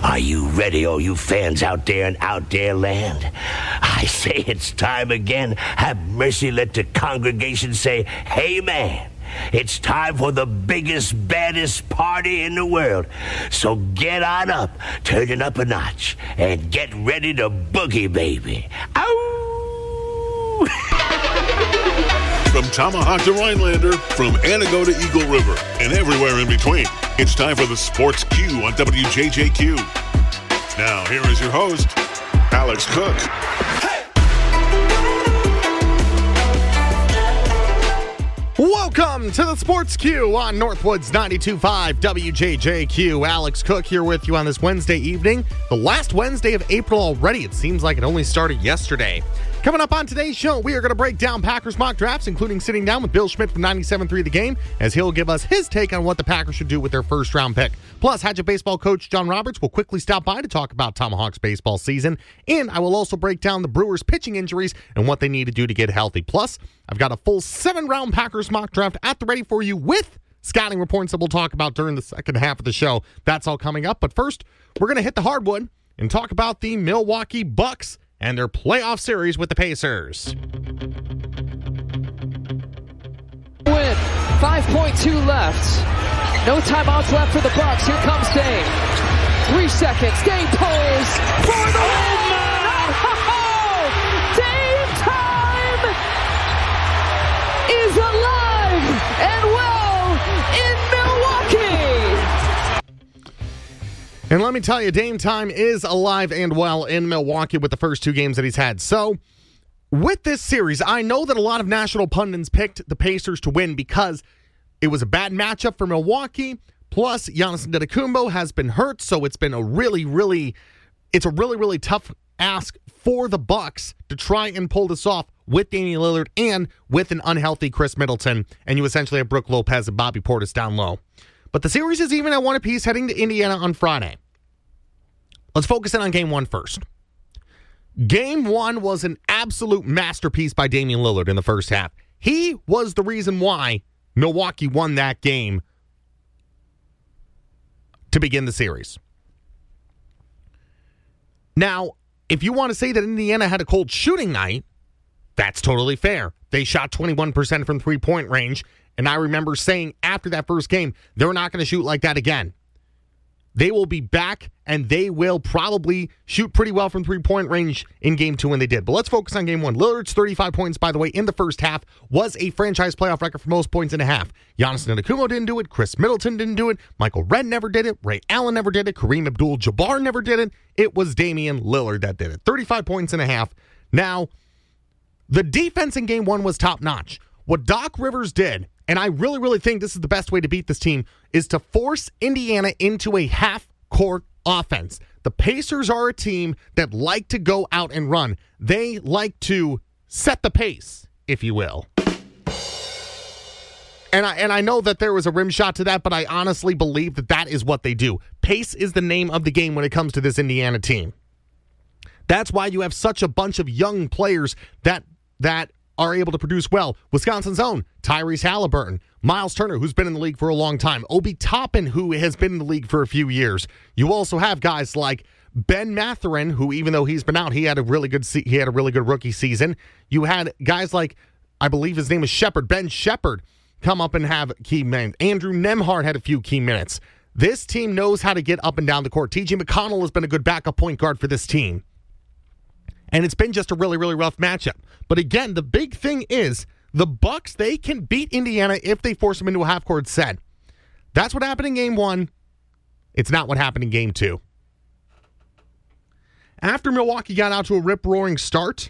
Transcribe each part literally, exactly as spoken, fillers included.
Are you ready, all you fans out there in out there land? I say it's time again. Have mercy, let the congregation say, Amen. It's time for the biggest, baddest party in the world. So get on up, turn it up a notch, and get ready to boogie, baby. Ow! From Tomahawk to Rhinelander, from Antigo to Eagle River, and everywhere in between, it's time for the Sports Q on W J J Q. Now, here is your host, Alex Cook. Welcome to the Sports Q on Northwoods ninety-two point five W J J Q. Alex Cook here with you on this Wednesday evening. The last Wednesday of April already. It seems like it only started yesterday. Coming up on today's show, we are going to break down Packers mock drafts, including sitting down with Bill Schmidt from ninety-seven point three The Game, as he'll give us his take on what the Packers should do with their first-round pick. Plus, Hatchet baseball coach John Roberts will quickly stop by to talk about Tomahawks baseball season, and I will also break down the Brewers' pitching injuries and what they need to do to get healthy. Plus, I've got a full seven-round Packers mock draft at the ready for you with scouting reports that we'll talk about during the second half of the show. That's all coming up, but first, we're going to hit the hardwood and talk about the Milwaukee Bucks and their playoff series with the Pacers. Win. five point two left. No timeouts left for the Bucks. Here comes Dame. Three seconds. Dame pulls for the win. Oh, Dame time is alive and well in Milwaukee. And let me tell you, Dame time is alive and well in Milwaukee with the first two games that he's had. So, with this series, I know that a lot of national pundits picked the Pacers to win because it was a bad matchup for Milwaukee. Plus, Giannis Antetokounmpo has been hurt, so it's been a really, really, it's a really, really tough ask for the Bucks to try and pull this off with Damian Lillard and with an unhealthy Chris Middleton, and you essentially have Brook Lopez and Bobby Portis down low. But the series is even at one apiece heading to Indiana on Friday. Let's focus in on game one first. Game one was an absolute masterpiece by Damian Lillard in the first half. He was the reason why Milwaukee won that game to begin the series. Now, if you want to say that Indiana had a cold shooting night, that's totally fair. They shot twenty-one percent from three-point range, and I remember saying after that first game, they're not going to shoot like that again. They will be back, and they will probably shoot pretty well from three-point range in game two when they did. But let's focus on game one. Lillard's thirty-five points, by the way, in the first half was a franchise playoff record for most points in a half. Giannis Antetokounmpo didn't do it. Chris Middleton didn't do it. Michael Redd never did it. Ray Allen never did it. Kareem Abdul-Jabbar never did it. It was Damian Lillard that did it. thirty-five points in a half. Now, the defense in game one was top-notch. What Doc Rivers did, and I really, really think this is the best way to beat this team, is to force Indiana into a half-court offense. The Pacers are a team that like to go out and run. They like to set the pace, if you will. And I and I know that there was a rim shot to that, but I honestly believe that that is what they do. Pace is the name of the game when it comes to this Indiana team. That's why you have such a bunch of young players that that are able to produce well. Wisconsin's own Tyrese Halliburton, Miles Turner, who's been in the league for a long time, Obi Toppin, who has been in the league for a few years. You also have guys like Ben Mathurin, who even though he's been out, he had a really good se- he had a really good rookie season. You had guys like, I believe his name is Shepard, Ben Shepard, come up and have key minutes. Andrew Nembhard had a few key minutes. This team knows how to get up and down the court. T J McConnell has been a good backup point guard for this team. And it's been just a really, really rough matchup. But again, the big thing is the Bucks, they can beat Indiana if they force them into a half-court set. That's what happened in game one. It's not what happened in game two. After Milwaukee got out to a rip-roaring start,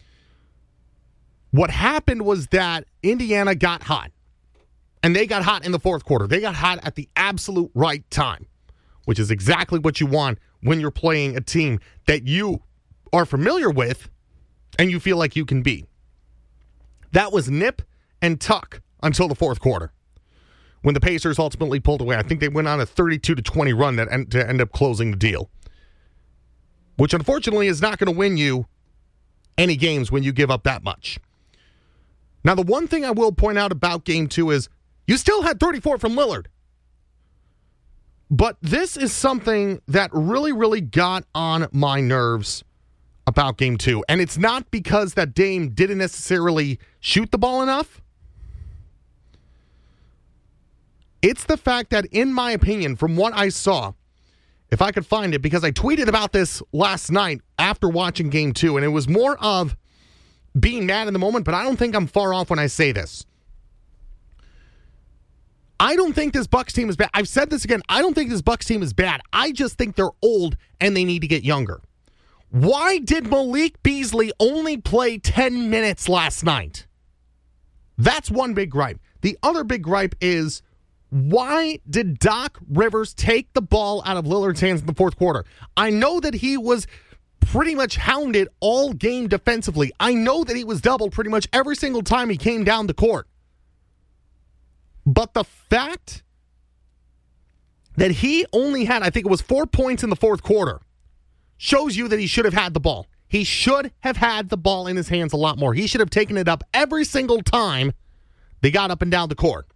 what happened was that Indiana got hot. And they got hot in the fourth quarter. They got hot at the absolute right time, which is exactly what you want when you're playing a team that you are familiar with and you feel like you can beat. That was nip and tuck until the fourth quarter when the Pacers ultimately pulled away. I think they went on a thirty-two to twenty run that end, to end up closing the deal, which unfortunately is not going to win you any games when you give up that much. Now, the one thing I will point out about game two is you still had thirty-four from Lillard. But this is something that really, really got on my nerves about game two. And it's not because that Dame didn't necessarily shoot the ball enough. It's the fact that, in my opinion, from what I saw, if I could find it, because I tweeted about this last night after watching game two, and it was more of being mad in the moment, but I don't think I'm far off when I say this. I don't think this Bucks team is bad. I've said this again. I don't think this Bucks team is bad. I just think they're old and they need to get younger. Why did Malik Beasley only play ten minutes last night? That's one big gripe. The other big gripe is, why did Doc Rivers take the ball out of Lillard's hands in the fourth quarter? I know that he was pretty much hounded all game defensively. I know that he was doubled pretty much every single time he came down the court. But the fact that he only had, I think it was four points in the fourth quarter, shows you that he should have had the ball. He should have had the ball in his hands a lot more. He should have taken it up every single time they got up and down the court.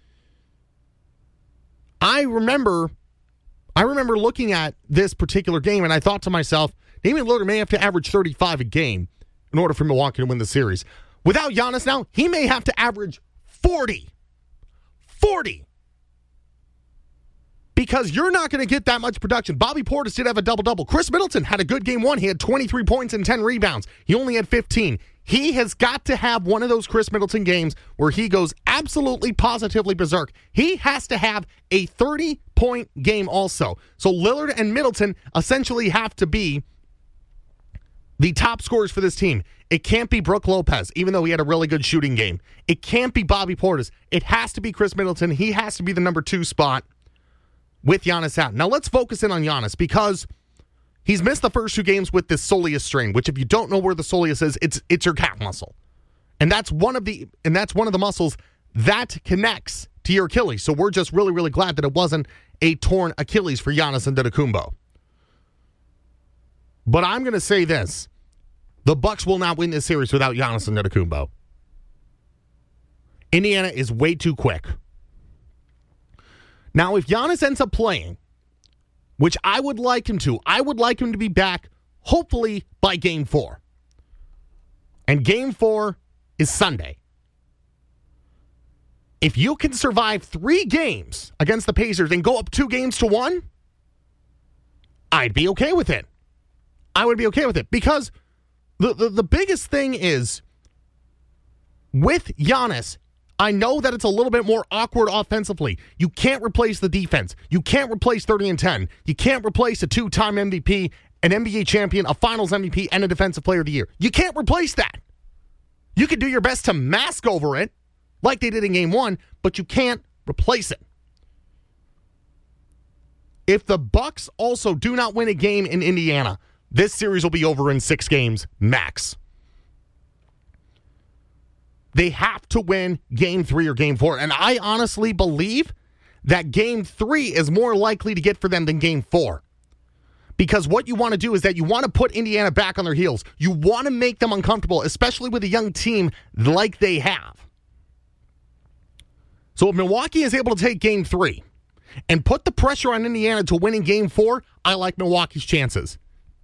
I remember, I remember looking at this particular game, and I thought to myself, Damian Lillard may have to average thirty-five a game in order for Milwaukee to win the series. Without Giannis now, he may have to average forty. forty. Because you're not going to get that much production. Bobby Portis did have a double-double. Chris Middleton had a good game one. He had twenty-three points and ten rebounds. He only had fifteen. He has got to have one of those Chris Middleton games where he goes absolutely, positively berserk. He has to have a thirty-point game also. So Lillard and Middleton essentially have to be the top scorers for this team. It can't be Brook Lopez, even though he had a really good shooting game. It can't be Bobby Portis. It has to be Chris Middleton. He has to be the number two spot with Giannis out. Now let's focus in on Giannis, because he's missed the first two games with this soleus strain, which, if you don't know where the soleus is, it's it's your calf muscle. And that's one of the and that's one of the muscles that connects to your Achilles. So we're just really, really glad that it wasn't a torn Achilles for Giannis Antetokounmpo. But I'm going to say this. The Bucks will not win this series without Giannis Antetokounmpo. Indiana is way too quick. Now, if Giannis ends up playing, which I would like him to, I would like him to be back, hopefully, by game four. And game four is Sunday. If you can survive three games against the Pacers and go up two games to one, I'd be okay with it. I would be okay with it, because the, the, the biggest thing is, with Giannis, I know that it's a little bit more awkward offensively. You can't replace the defense. You can't replace thirty and ten. You can't replace a two-time M V P, an N B A champion, a Finals M V P, and a Defensive Player of the Year. You can't replace that. You can do your best to mask over it, like they did in game one, but you can't replace it. If the Bucks also do not win a game in Indiana, this series will be over in six games max. They have to win game three or game four. And I honestly believe that game three is more likely to get for them than game four. Because what you want to do is that you want to put Indiana back on their heels. You want to make them uncomfortable, especially with a young team like they have. So if Milwaukee is able to take game three and put the pressure on Indiana to win in game four, I like Milwaukee's chances.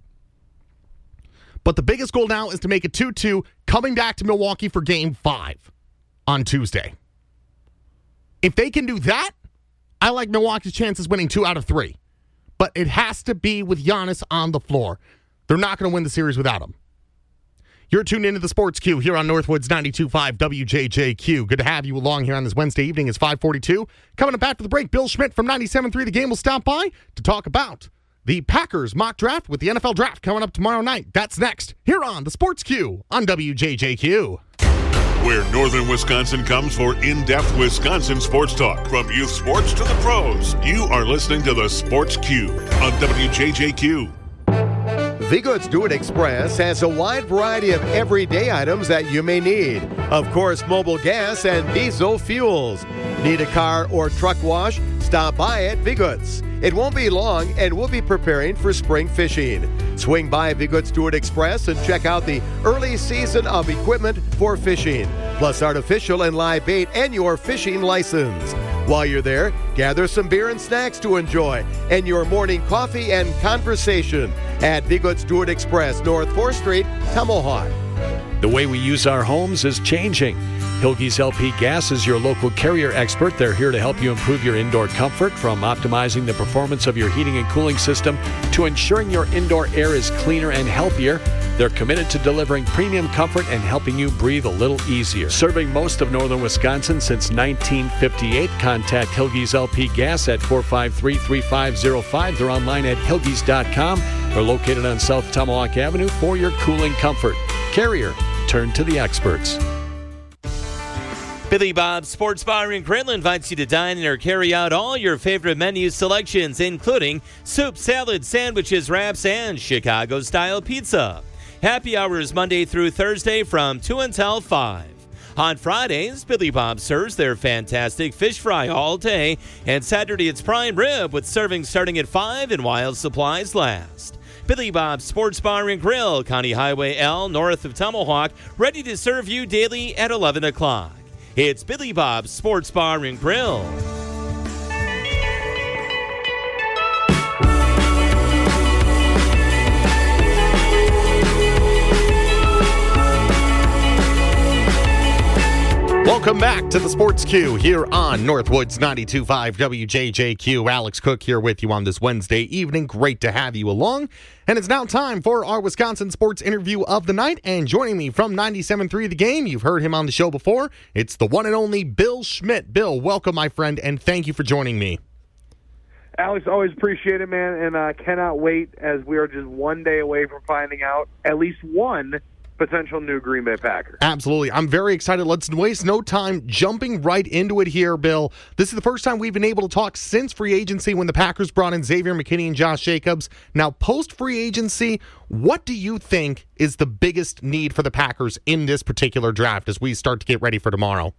But the biggest goal now is to make it two two, coming back to Milwaukee for game five on Tuesday. If they can do that, I like Milwaukee's chances winning two out of three. But it has to be with Giannis on the floor. They're not going to win the series without him. You're tuned into the Sports Q here on Northwoods ninety-two point five W J J Q. Good to have you along here on this Wednesday evening. It's five forty-two. Coming up after the break, Bill Schmidt from ninety-seven point three The Game will stop by to talk about the Packers mock draft with the N F L draft coming up tomorrow night. That's next here on the Sports Q on W J J Q. Where northern Wisconsin comes for in-depth Wisconsin sports talk. From youth sports to the pros, you are listening to the Sports Q on W J J Q. Vigoods Do It Express has a wide variety of everyday items that you may need. Of course, mobile gas and diesel fuels. Need a car or truck wash? Stop by at Vigoods. It won't be long, and we'll be preparing for spring fishing. Swing by Vigoods Do It Express and check out the early season of equipment for fishing, plus artificial and live bait and your fishing license. While you're there, gather some beer and snacks to enjoy and your morning coffee and conversation at Vigo Stewart Express, North fourth Street, Tomahawk. The way we use our homes is changing. Hilge's L P Gas is your local carrier expert. They're here to help you improve your indoor comfort, from optimizing the performance of your heating and cooling system to ensuring your indoor air is cleaner and healthier. They're committed to delivering premium comfort and helping you breathe a little easier. Serving most of northern Wisconsin since nineteen fifty-eight. Contact Hilge's L P Gas at four five three, three five zero five. They're online at hilges dot com. They're located on South Tomahawk Avenue for your cooling comfort. Carrier, turn to the experts. Billy Bob's Sports Bar in Greenland invites you to dine in or carry out all your favorite menu selections, including soup, salad, sandwiches, wraps, and Chicago-style pizza. Happy hours Monday through Thursday from two until five. On Fridays, Billy Bob serves their fantastic fish fry all day, and Saturday it's prime rib with serving starting at five and while supplies last. Billy Bob's Sports Bar and Grill, County Highway L, north of Tomahawk, ready to serve you daily at eleven o'clock. It's Billy Bob's Sports Bar and Grill. Welcome back to the Sports Q here on Northwoods ninety-two point five W J J Q. Alex Cook here with you on this Wednesday evening. Great to have you along. And it's now time for our Wisconsin sports interview of the night. And joining me from ninety-seven point three The Game, you've heard him on the show before, it's the one and only Bill Schmidt. Bill, welcome, my friend, and thank you for joining me. Alex, always appreciate it, man, and I uh, cannot wait, as we are just one day away from finding out at least one potential new Green Bay Packer. Absolutely. I'm very excited. Let's waste no time jumping right into it here, Bill. This is the first time we've been able to talk since free agency when the Packers brought in Xavier McKinney and Josh Jacobs. Now, post-free agency, what do you think is the biggest need for the Packers in this particular draft as we start to get ready for tomorrow?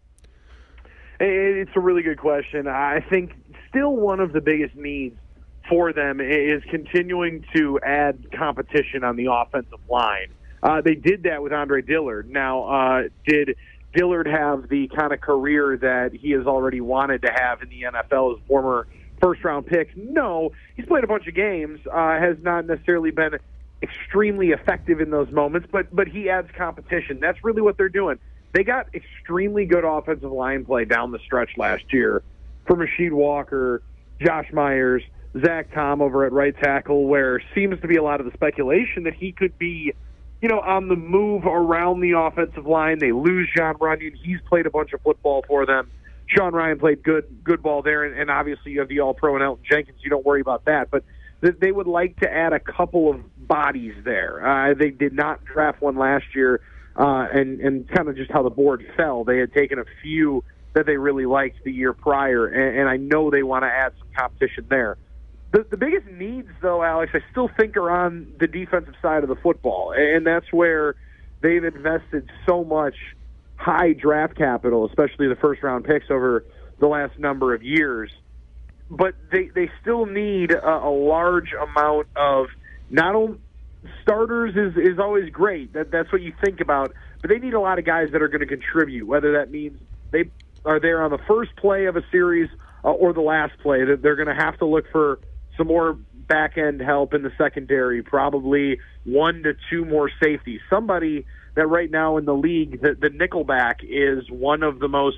It's a really good question. I think still one of the biggest needs for them is continuing to add competition on the offensive line. Uh, they did that with Andre Dillard. Now, uh, did Dillard have the kind of career that he has already wanted to have in the N F L as former first-round pick? No. He's played a bunch of games, uh, has not necessarily been extremely effective in those moments, but but he adds competition. That's really what they're doing. They got extremely good offensive line play down the stretch last year for Rasheed Walker, Josh Myers, Zach Tom over at right tackle, where seems to be a lot of the speculation that he could be, you know, on the move around the offensive line. They lose John Runyon. He's played a bunch of football for them. Sean Ryan played good good ball there, and, and obviously you have the All-Pro and Elton Jenkins. You don't worry about that. But th- they would like to add a couple of bodies there. Uh, they did not draft one last year, uh, and, and kind of just how the board fell. They had taken a few that they really liked the year prior, and, and I know they want to add some competition there. The, the biggest needs, though, Alex, I still think are on the defensive side of the football, and that's where they've invested so much high draft capital, especially the first-round picks over the last number of years. But they, they still need a, a large amount of not only starters is, is always great. That That's what you think about, but they need a lot of guys that are going to contribute, whether that means they are there on the first play of a series uh, or the last play. That they're going to have to look for some more back-end help in the secondary, probably one to two more safeties. Somebody that right now in the league, the, the nickelback is one of the most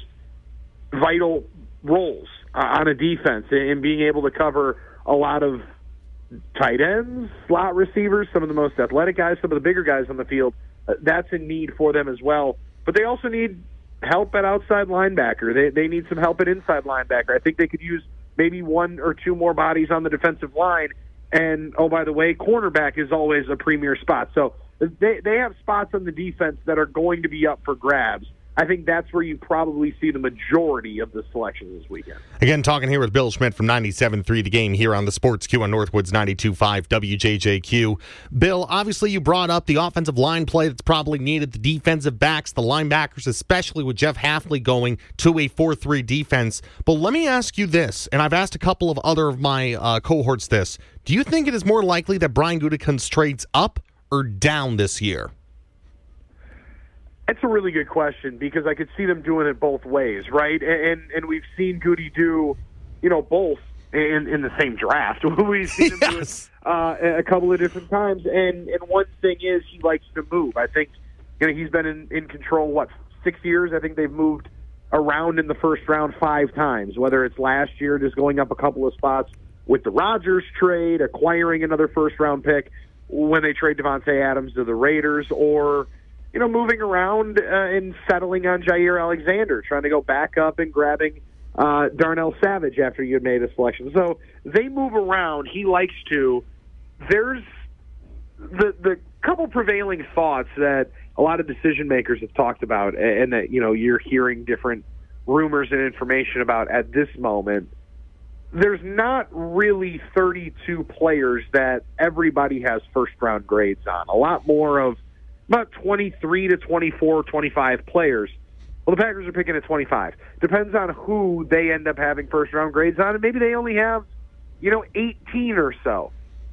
vital roles uh, on a defense in being able to cover a lot of tight ends, slot receivers, some of the most athletic guys, some of the bigger guys on the field. Uh, that's a need for them as well. But they also need help at outside linebacker. They, they need some help at inside linebacker. I think they could use maybe one or two more bodies on the defensive line. And, oh, by the way, cornerback is always a premier spot. So they they have spots on the defense that are going to be up for grabs. I think that's where you probably see the majority of the selections this weekend. Again, talking here with Bill Schmidt from ninety-seven point three The Game here on the Sports Q on Northwoods ninety-two point five W J J Q. Bill, obviously you brought up the offensive line play that's probably needed, the defensive backs, the linebackers, especially with Jeff Hafley going to a four three defense. But let me ask you this, and I've asked a couple of other of my uh, cohorts this. Do you think it is more likely that Brian Gutekunst trades up or down this year? That's a really good question because I could see them doing it both ways, right? And and we've seen Goody do, you know, both in in the same draft. We've seen him Yes. do it uh, a couple of different times. And and one thing is he likes to move. I think you know he's been in, in control what six years. I think they've moved around in the first round five times. Whether it's last year just going up a couple of spots with the Rodgers trade, acquiring another first round pick when they trade Devontae Adams to the Raiders, or you know, moving around uh, and settling on Jair Alexander, trying to go back up and grabbing uh, Darnell Savage after you had made a selection. So they move around. He likes to. There's the the couple prevailing thoughts that a lot of decision makers have talked about, and that you know you're hearing different rumors and information about at this moment. There's not really thirty-two players that everybody has first round grades on. A lot more of about twenty-three to twenty-four, twenty-five players. Well, the Packers are picking at twenty-five. Depends on who they end up having first-round grades on, and maybe they only have, you know, eighteen or so.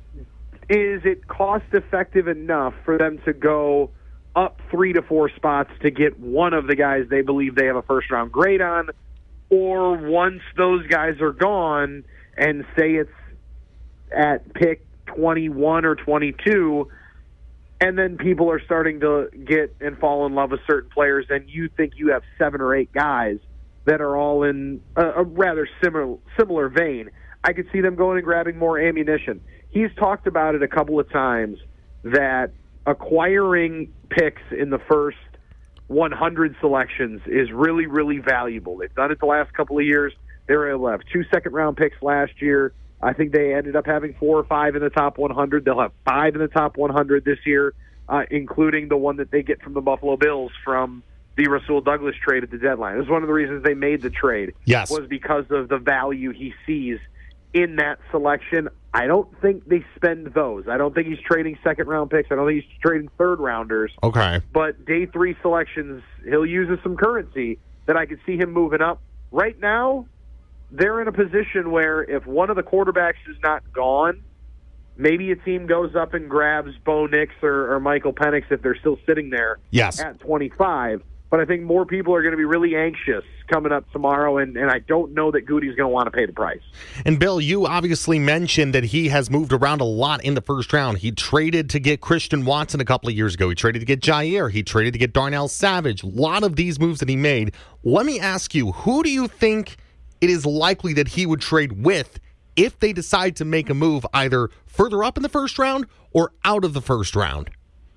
Is it cost-effective enough for them to go up three to four spots to get one of the guys they believe they have a first-round grade on, or once those guys are gone and say it's at pick twenty-one or twenty-two, and then people are starting to get and fall in love with certain players, and you think you have seven or eight guys that are all in a, a rather similar similar vein, I could see them going and grabbing more ammunition. He's talked about it a couple of times that acquiring picks in the first one hundred selections is really, really valuable. They've done it the last couple of years. They were able to have two second-round picks last year. I think they ended up having four or five in the top one hundred. They'll have five in the top one hundred this year, uh, including the one that they get from the Buffalo Bills from the Rasul Douglas trade at the deadline. This is one of the reasons they made the trade. Yes. Was because of the value he sees in that selection. I don't think they spend those. I don't think he's trading second-round picks. I don't think he's trading third-rounders. Okay. But day three selections, he'll use as some currency that I could see him moving up. Right now, they're in a position where if one of the quarterbacks is not gone, maybe a team goes up and grabs Bo Nix or, or Michael Penix if they're still sitting there Yes. at twenty-five. But I think more people are going to be really anxious coming up tomorrow, and, and I don't know that Goody's going to want to pay the price. And, Bill, you obviously mentioned that he has moved around a lot in the first round. He traded to get Christian Watson a couple of years ago. He traded to get Jair. He traded to get Darnell Savage. A lot of these moves that he made. Let me ask you, who do you think it is likely that he would trade with if they decide to make a move either further up in the first round or out of the first round?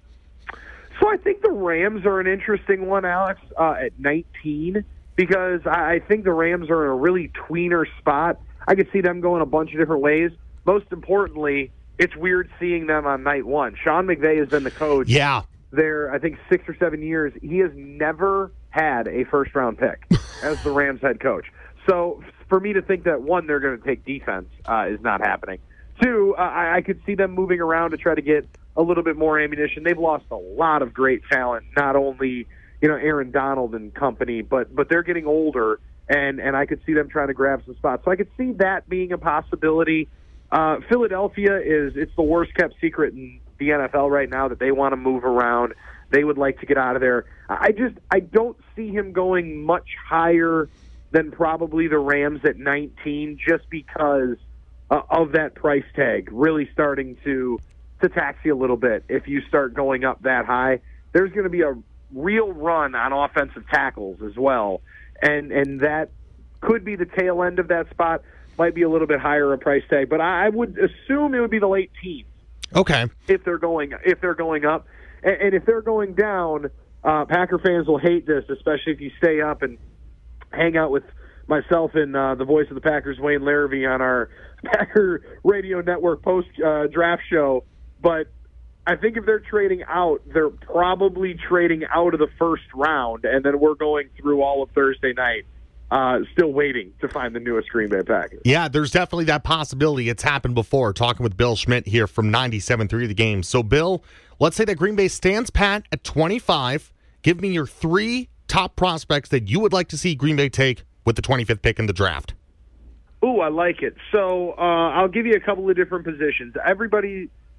So I think the Rams are an interesting one, Alex, uh, at nineteen, because I think the Rams are in a really tweener spot. I could see them going a bunch of different ways. Most importantly, it's weird seeing them on night one. Sean McVay has been the coach Yeah. there, I think, six or seven years. He has never had a first-round pick as the Rams head coach. So for me to think that, one, they're going to take defense uh, is not happening. Two, uh, I, I could see them moving around to try to get a little bit more ammunition. They've lost a lot of great talent, not only you know Aaron Donald and company, but but they're getting older, and, and I could see them trying to grab some spots. So I could see that being a possibility. Uh, Philadelphia is it's the worst kept secret in the N F L right now that they want to move around. They would like to get out of there. I just I don't see him going much higher than probably the Rams at nineteen, just because uh, of that price tag really starting to to tax you a little bit. If you start going up that high, there's going to be a real run on offensive tackles as well, and and that could be the tail end of that spot. Might be a little bit higher a price tag, but I would assume it would be the late teens. Okay. If they're going if they're going up, and, and if they're going down, uh, Packer fans will hate this, especially if you stay up and hang out with myself and uh, the voice of the Packers, Wayne Larrivee, on our Packer Radio Network post uh, draft show. But I think if they're trading out, they're probably trading out of the first round, and then we're going through all of Thursday night, uh, still waiting to find the newest Green Bay Packers. Yeah, there's definitely that possibility. It's happened before. Talking with Bill Schmidt here from ninety-seven point three The Game. So, Bill, let's say that Green Bay stands pat at twenty-five. Give me your three top prospects that you would like to see Green Bay take with the twenty-fifth pick in the draft. Ooh, I like it. So uh, I'll give you a couple of different positions. Everybody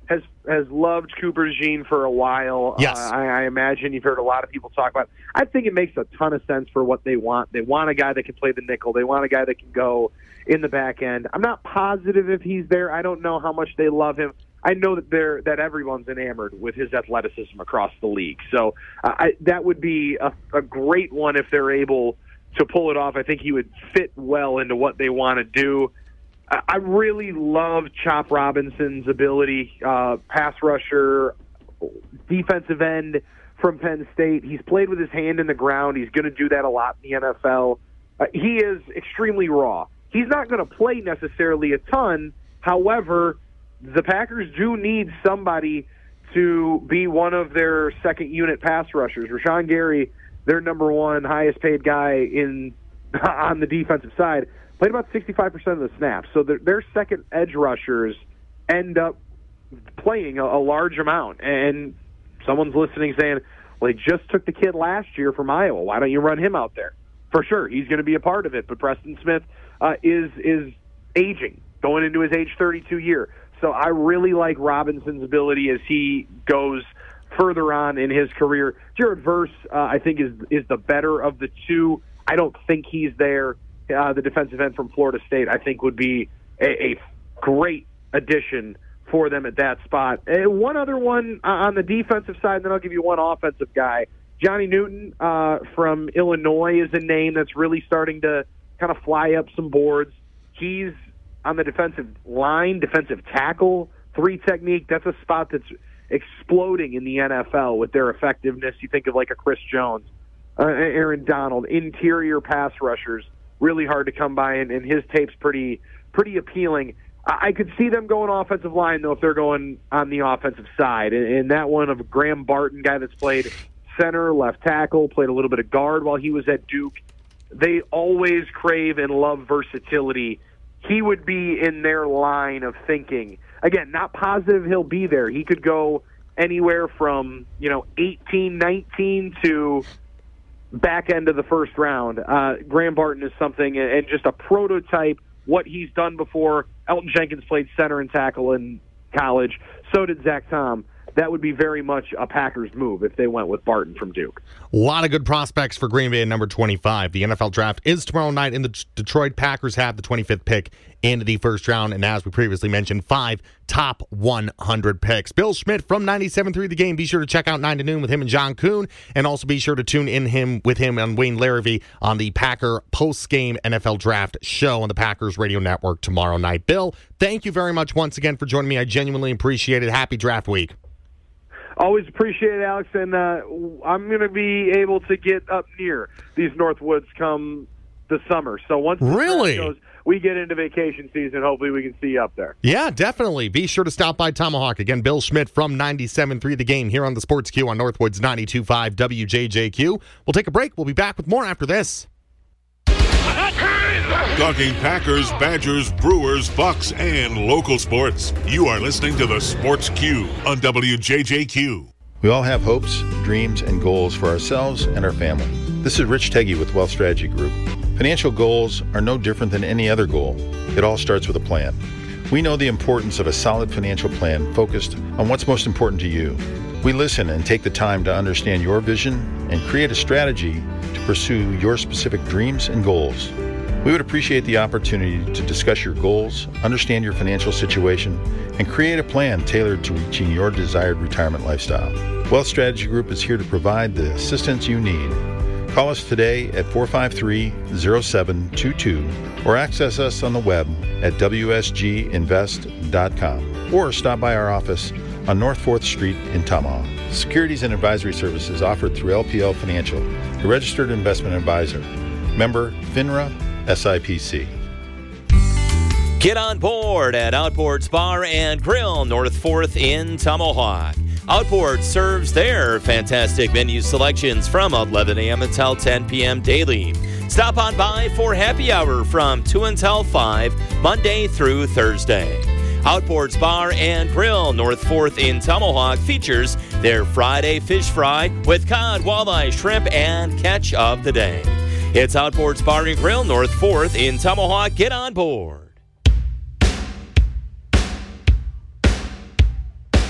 has has loved Cooper DeJean for a while. Yes. Uh, I, I imagine you've heard a lot of people talk about it. I think it makes a ton of sense for what they want. They want a guy that can play the nickel. They want a guy that can go in the back end. I'm not positive if he's there. I don't know how much they love him. I know that they're that everyone's enamored with his athleticism across the league. So uh, I, that would be a, a great one if they're able to pull it off. I think he would fit well into what they want to do. I, I really love Chop Robinson's ability, uh, pass rusher, defensive end from Penn State. He's played with his hand in the ground. He's going to do that a lot in the N F L. Uh, he is extremely raw. He's not going to play necessarily a ton. However, the Packers do need somebody to be one of their second unit pass rushers. Rashawn Gary, their number one highest paid guy in on the defensive side, played about sixty-five percent of the snaps. So their, their second edge rushers end up playing a, a large amount. And someone's listening saying, well, they just took the kid last year from Iowa. Why don't you run him out there? For sure, he's going to be a part of it. But Preston Smith uh, is is aging, going into his age thirty-two year. So I really like Robinson's ability as he goes further on in his career. Jared Verse, uh, I think, is is the better of the two. I don't think he's there. Uh, the defensive end from Florida State, I think, would be a, a great addition for them at that spot. And one other one on the defensive side, and then I'll give you one offensive guy. Johnny Newton uh, from Illinois is a name that's really starting to kind of fly up some boards. He's on the defensive line, defensive tackle, three technique. That's a spot that's exploding in the N F L with their effectiveness. You think of like a Chris Jones, uh, Aaron Donald, interior pass rushers, really hard to come by, and, and his tape's pretty pretty appealing. I, I could see them going offensive line, though, if they're going on the offensive side. And, and that one of Graham Barton, guy that's played center, left tackle, played a little bit of guard while he was at Duke. They always crave and love versatility. He would be in their line of thinking. Again, not positive he'll be there. He could go anywhere from, you know, eighteen, nineteen to back end of the first round. Uh, Graham Barton is something, and just a prototype, what he's done before. Elton Jenkins played center and tackle in college. So did Zach Tom. That would be very much a Packers move if they went with Barton from Duke. A lot of good prospects for Green Bay at number twenty-five. The N F L draft is tomorrow night, and the Detroit Packers have the twenty-fifth pick in the first round. And as we previously mentioned, five top one hundred picks. Bill Schmidt from ninety-seven point three The Game. Be sure to check out nine to noon with him and John Kuhn, and also be sure to tune in him with him and Wayne Larrivee on the Packer post-game N F L draft show on the Packers Radio Network tomorrow night. Bill, thank you very much once again for joining me. I genuinely appreciate it. Happy draft week. Always appreciate it, Alex, and uh, I'm going to be able to get up near these Northwoods come the summer. So once the really goes, we get into vacation season, hopefully we can see you up there. Yeah, definitely. Be sure to stop by Tomahawk. Again, Bill Schmidt from ninety-seven point three The Game here on the Sports Q on Northwoods ninety-two point five W J J Q. We'll take a break. We'll be back with more after this. Talking Packers, Badgers, Brewers, Bucks, and local sports. You are listening to the Sports Q on W J J Q. We all have hopes, dreams, and goals for ourselves and our family. This is Rich Teggy with Wealth Strategy Group. Financial goals are no different than any other goal. It all starts with a plan. We know the importance of a solid financial plan focused on what's most important to you. We listen and take the time to understand your vision and create a strategy to pursue your specific dreams and goals. We would appreciate the opportunity to discuss your goals, understand your financial situation, and create a plan tailored to reaching your desired retirement lifestyle. Wealth Strategy Group is here to provide the assistance you need. Call us today at four five three, zero seven two two or access us on the web at w s g invest dot com or stop by our office on North fourth Street in Tomahawk. Securities and advisory services offered through L P L Financial, a registered investment advisor. Member FINRA S I P C. Get on board at Outboards Bar and Grill, North fourth in Tomahawk. Outboard serves their fantastic menu selections from eleven a.m. until ten p.m. daily. Stop on by for happy hour from two until five, Monday through Thursday. Outboards Bar and Grill, North fourth in Tomahawk, features their Friday fish fry with cod, walleye, shrimp, and catch of the day. It's Outboards Bar and Grill, North fourth in Tomahawk. Get on board.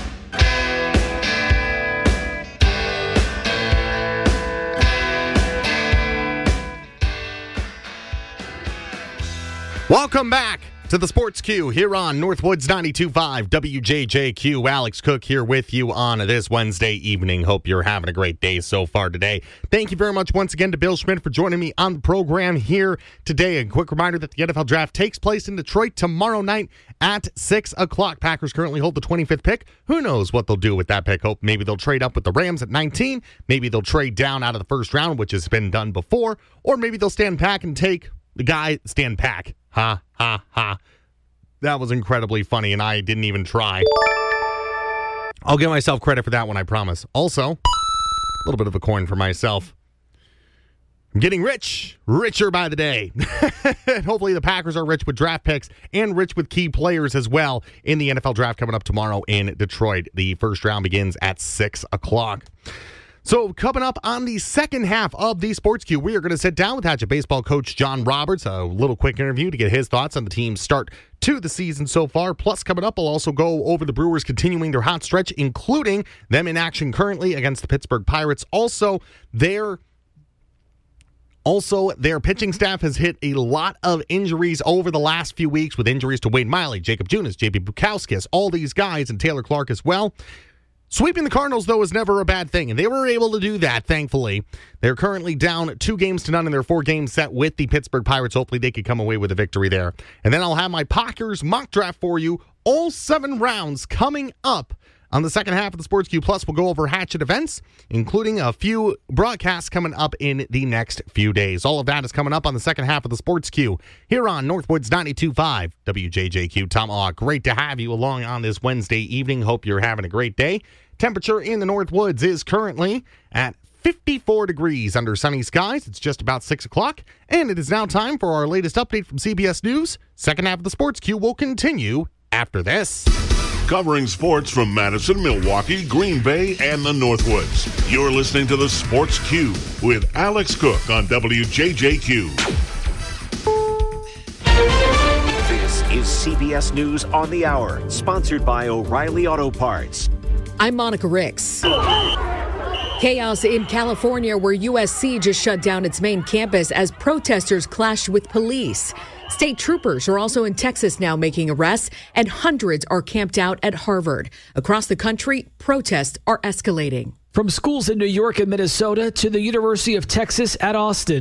Welcome back to the Sports Q here on Northwoods ninety-two point five W J J Q. Alex Cook here with you on this Wednesday evening. Hope you're having a great day so far today. Thank you very much once again to Bill Schmidt for joining me on the program here today. A quick reminder that the N F L Draft takes place in Detroit tomorrow night at six o'clock. Packers currently hold the twenty-fifth pick. Who knows what they'll do with that pick? Hope maybe they'll trade up with the Rams at nineteen. Maybe they'll trade down out of the first round, which has been done before. Or maybe they'll stand back and take the guy, stand pack. Ha, ha, ha. That was incredibly funny, and I didn't even try. I'll give myself credit for that one, I promise. Also, a little bit of a coin for myself. I'm getting rich, richer by the day. And hopefully the Packers are rich with draft picks and rich with key players as well in the N F L Draft coming up tomorrow in Detroit. The first round begins at six o'clock. So coming up on the second half of the Sports Q, we are going to sit down with Hatchet baseball coach John Roberts. A little quick interview to get his thoughts on the team's start to the season so far. Plus, coming up, we'll also go over the Brewers continuing their hot stretch, including them in action currently against the Pittsburgh Pirates. Also, their Also, their pitching staff has hit a lot of injuries over the last few weeks, with injuries to Wade Miley, Jacob Junis, J B Bukauskas, all these guys, and Taylor Clark as well. Sweeping the Cardinals, though, is never a bad thing, and they were able to do that, thankfully. They're currently down two games to none in their four-game set with the Pittsburgh Pirates. Hopefully they could come away with a victory there. And then I'll have my Packers mock draft for you, all seven rounds coming up on the second half of the Sports Q. Plus, we'll go over Hatchet events, including a few broadcasts coming up in the next few days. All of that is coming up on the second half of the Sports Q here on Northwoods ninety-two point five W J J Q. Tomahawk, great to have you along on this Wednesday evening. Hope you're having a great day. Temperature in the Northwoods is currently at fifty-four degrees under sunny skies. It's just about six o'clock, and it is now time for our latest update from C B S News. Second half of the Sports Q will continue after this. Covering sports from Madison, Milwaukee, Green Bay, and the Northwoods. You're listening to the Sports Q with Alex Cook on W J J Q. This is C B S News on the Hour, sponsored by O'Reilly Auto Parts. I'm Monica Ricks. Chaos in California, where U S C just shut down its main campus as protesters clashed with police. State troopers are also in Texas now making arrests, and hundreds are camped out at Harvard. Across the country, protests are escalating. From schools in New York and Minnesota to the University of Texas at Austin,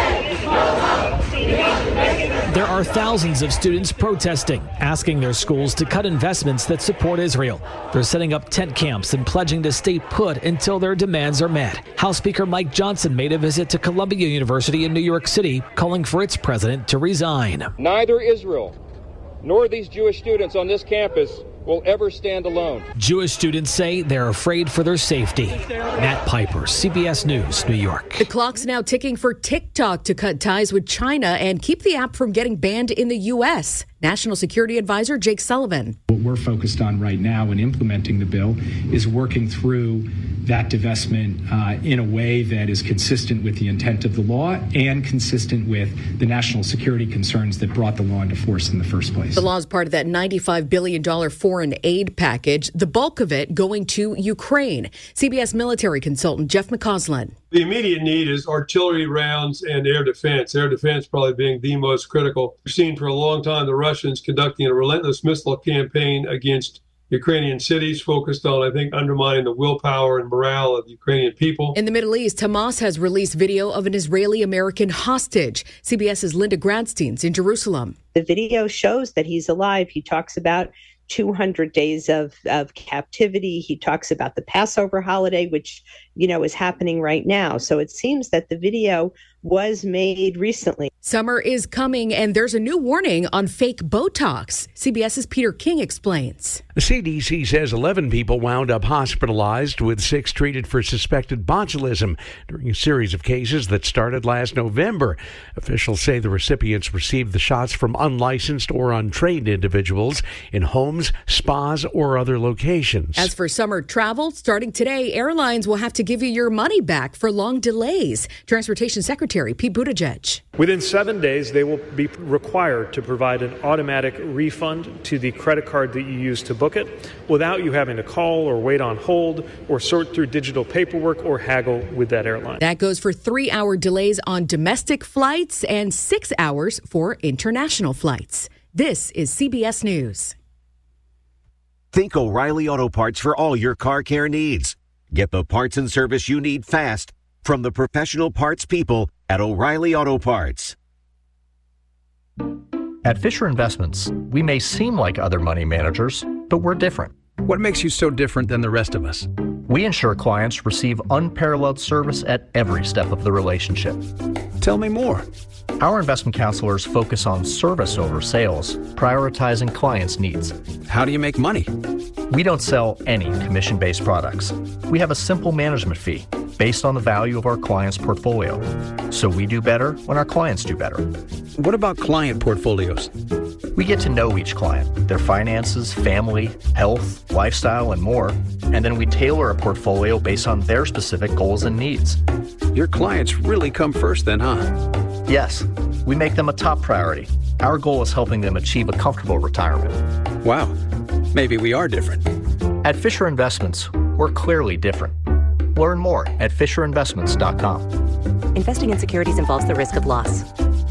there are thousands of students protesting, asking their schools to cut investments that support Israel. They're setting up tent camps and pledging to stay put until their demands are met. House Speaker Mike Johnson made a visit to Columbia University in New York City, calling for its president to resign. Neither Israel nor these Jewish students on this campus will ever stand alone. Jewish students say they're afraid for their safety. Nat Piper, C B S News, New York. The clock's now ticking for TikTok to cut ties with China and keep the app from getting banned in the U S. National Security Advisor Jake Sullivan. What we're focused on right now in implementing the bill is working through that divestment uh, in a way that is consistent with the intent of the law and consistent with the national security concerns that brought the law into force in the first place. The law is part of that ninety-five billion dollars foreign aid package, the bulk of it going to Ukraine. C B S military consultant Jeff McCausland. The immediate need is artillery rounds and air defense. Air defense probably being the most critical. We've seen for a long time the Russians conducting a relentless missile campaign against Ukrainian cities, focused on, I think, undermining the willpower and morale of the Ukrainian people. In the Middle East, Hamas has released video of an Israeli-American hostage. CBS's Linda Gradstein's in Jerusalem. The video shows that he's alive. He talks about two hundred days of, of captivity. He talks about the Passover holiday, which, you know, is happening right now. So it seems that the video was made recently. Summer is coming, and there's a new warning on fake Botox. CBS's Peter King explains. The C D C says eleven people wound up hospitalized, with six treated for suspected botulism during a series of cases that started last November. Officials say the recipients received the shots from unlicensed or untrained individuals in homes, spas, or other locations. As for summer travel, starting today, airlines will have to give you your money back for long delays. Transportation Secretary Pete Buttigieg. Within seven days, they will be required to provide an automatic refund to the credit card that you use to book it without you having to call or wait on hold or sort through digital paperwork or haggle with that airline. That goes for three-hour delays on domestic flights and six hours for international flights. This is C B S News. Think O'Reilly Auto Parts for all your car care needs. Get the parts and service you need fast from the professional parts people at O'Reilly Auto Parts. At Fisher Investments, we may seem like other money managers, but we're different. What makes you so different than the rest of us? We ensure clients receive unparalleled service at every step of the relationship. Tell me more. Our investment counselors focus on service over sales, prioritizing clients' needs. How do you make money? We don't sell any commission-based products. We have a simple management fee based on the value of our client's portfolio. So we do better when our clients do better. What about client portfolios? We get to know each client, their finances, family, health, lifestyle, and more, and then we tailor a portfolio based on their specific goals and needs. Your clients really come first then, huh? Yes, we make them a top priority. Our goal is helping them achieve a comfortable retirement. Wow, maybe we are different. At Fisher Investments, we're clearly different. Learn more at fisher investments dot com. Investing in securities involves the risk of loss.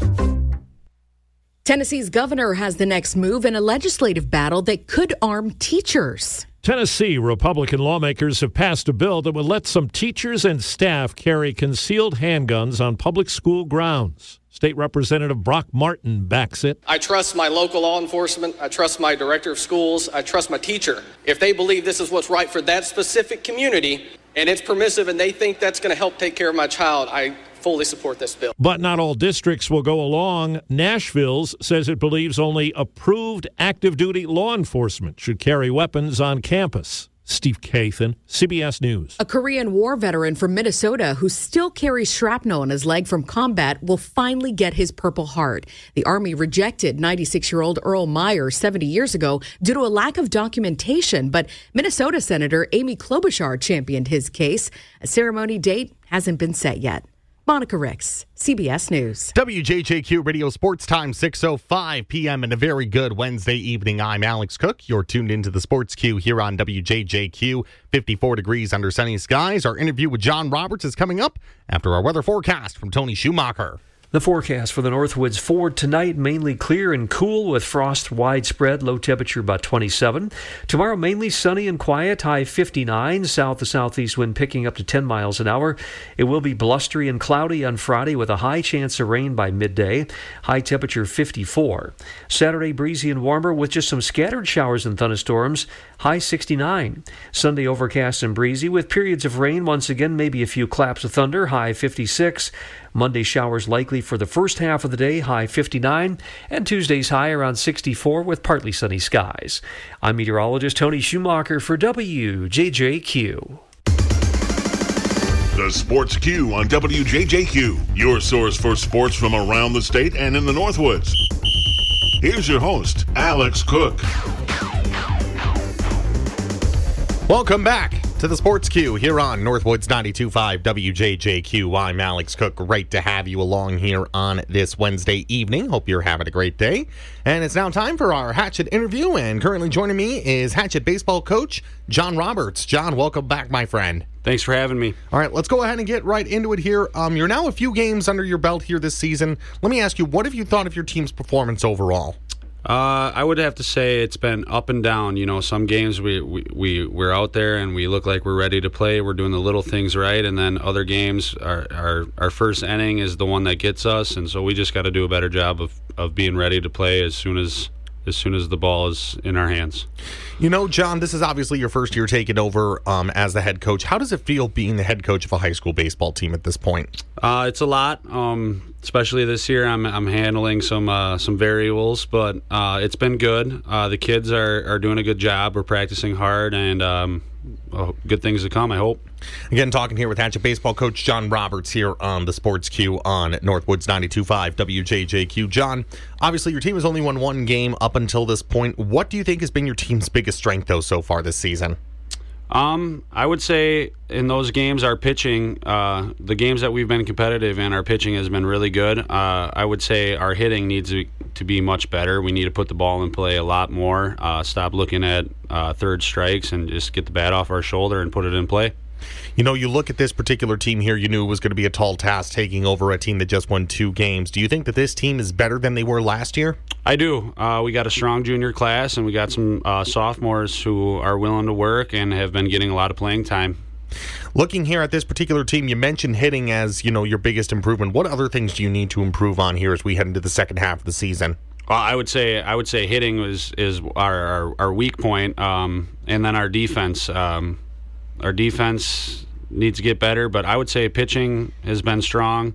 Tennessee's governor has the next move in a legislative battle that could arm teachers. Tennessee Republican lawmakers have passed a bill that will let some teachers and staff carry concealed handguns on public school grounds. State Representative Brock Martin backs it. I trust my local law enforcement. I trust my director of schools. I trust my teacher. If they believe this is what's right for that specific community and it's permissive and they think that's going to help take care of my child, I fully support this bill. But not all districts will go along. Nashville's says it believes only approved active duty law enforcement should carry weapons on campus. Steve Kathan, C B S News. A Korean War veteran from Minnesota who still carries shrapnel in his leg from combat will finally get his Purple Heart. The Army rejected ninety-six-year-old Earl Meyer seventy years ago due to a lack of documentation, but Minnesota Senator Amy Klobuchar championed his case. A ceremony date hasn't been set yet. Monica Ricks, C B S News. W J J Q Radio Sports Time, six oh five p.m. and a very good Wednesday evening. I'm Alex Cook. You're tuned into the Sports Q here on W J J Q. fifty-four degrees under sunny skies. Our interview with John Roberts is coming up after our weather forecast from Tony Schumacher. The forecast for the Northwoods Ford tonight, mainly clear and cool with frost widespread, low temperature about twenty-seven. Tomorrow, mainly sunny and quiet, high fifty-nine, south to southeast wind picking up to ten miles an hour. It will be blustery and cloudy on Friday with a high chance of rain by midday, high temperature fifty-four. Saturday, breezy and warmer with just some scattered showers and thunderstorms, high sixty-nine. Sunday, overcast and breezy with periods of rain, once again maybe a few claps of thunder, high fifty-six. Monday showers likely for the first half of the day, high fifty-nine, and Tuesday's high around sixty-four with partly sunny skies. I'm meteorologist Tony Schumacher for W J J Q. The Sports Q on W J J Q, your source for sports from around the state and in the Northwoods. Here's your host, Alex Cook. Welcome back to the Sports Q here on Northwoods ninety-two point five W J J Q. I'm Alex Cook. Great to have you along here on this Wednesday evening. Hope you're having a great day. And it's now time for our Hatchet interview. And currently joining me is Hatchet baseball coach John Roberts. John, welcome back, my friend. Thanks for having me. All right, let's go ahead and get right into it here. Um, you're now a few games under your belt here this season. Let me ask you, what have you thought of your team's performance overall? Uh, I would have to say it's been up and down. You know, some games we, we, we, we're out there and we look like we're ready to play. We're doing the little things right. And then other games, our, our, our first inning is the one that gets us. And so we just got to do a better job of, of being ready to play as soon as as soon as the ball is in our hands. You know, John, this is obviously your first year taking over um, as the head coach. How does it feel being the head coach of a high school baseball team at this point? Uh, it's a lot, um, especially this year. I'm I'm handling some uh, some variables, but uh, it's been good. Uh, the kids are, are doing a good job. We're practicing hard, and um, oh, good things to come, I hope. Again, talking here with Hatchet baseball coach John Roberts here on the Sports Q on Northwoods ninety-two point five W J J Q. John, obviously your team has only won one game up until this point. What do you think has been your team's biggest strength, though, so far this season? Um, I would say in those games, our pitching, uh, the games that we've been competitive in, our pitching has been really good. Uh, I would say our hitting needs to, to be much better. We need to put the ball in play a lot more, uh, stop looking at uh, third strikes, and just get the bat off our shoulder and put it in play. You know, you look at this particular team here, you knew it was going to be a tall task taking over a team that just won two games. Do you think that this team is better than they were last year? I do. Uh, we got a strong junior class, and we got some uh, sophomores who are willing to work and have been getting a lot of playing time. Looking here at this particular team, you mentioned hitting as, you know, your biggest improvement. What other things do you need to improve on here as we head into the second half of the season? Well, I would say I would say hitting is is our our, our weak point, um, and then our defense. Um, our defense needs to get better, but I would say pitching has been strong.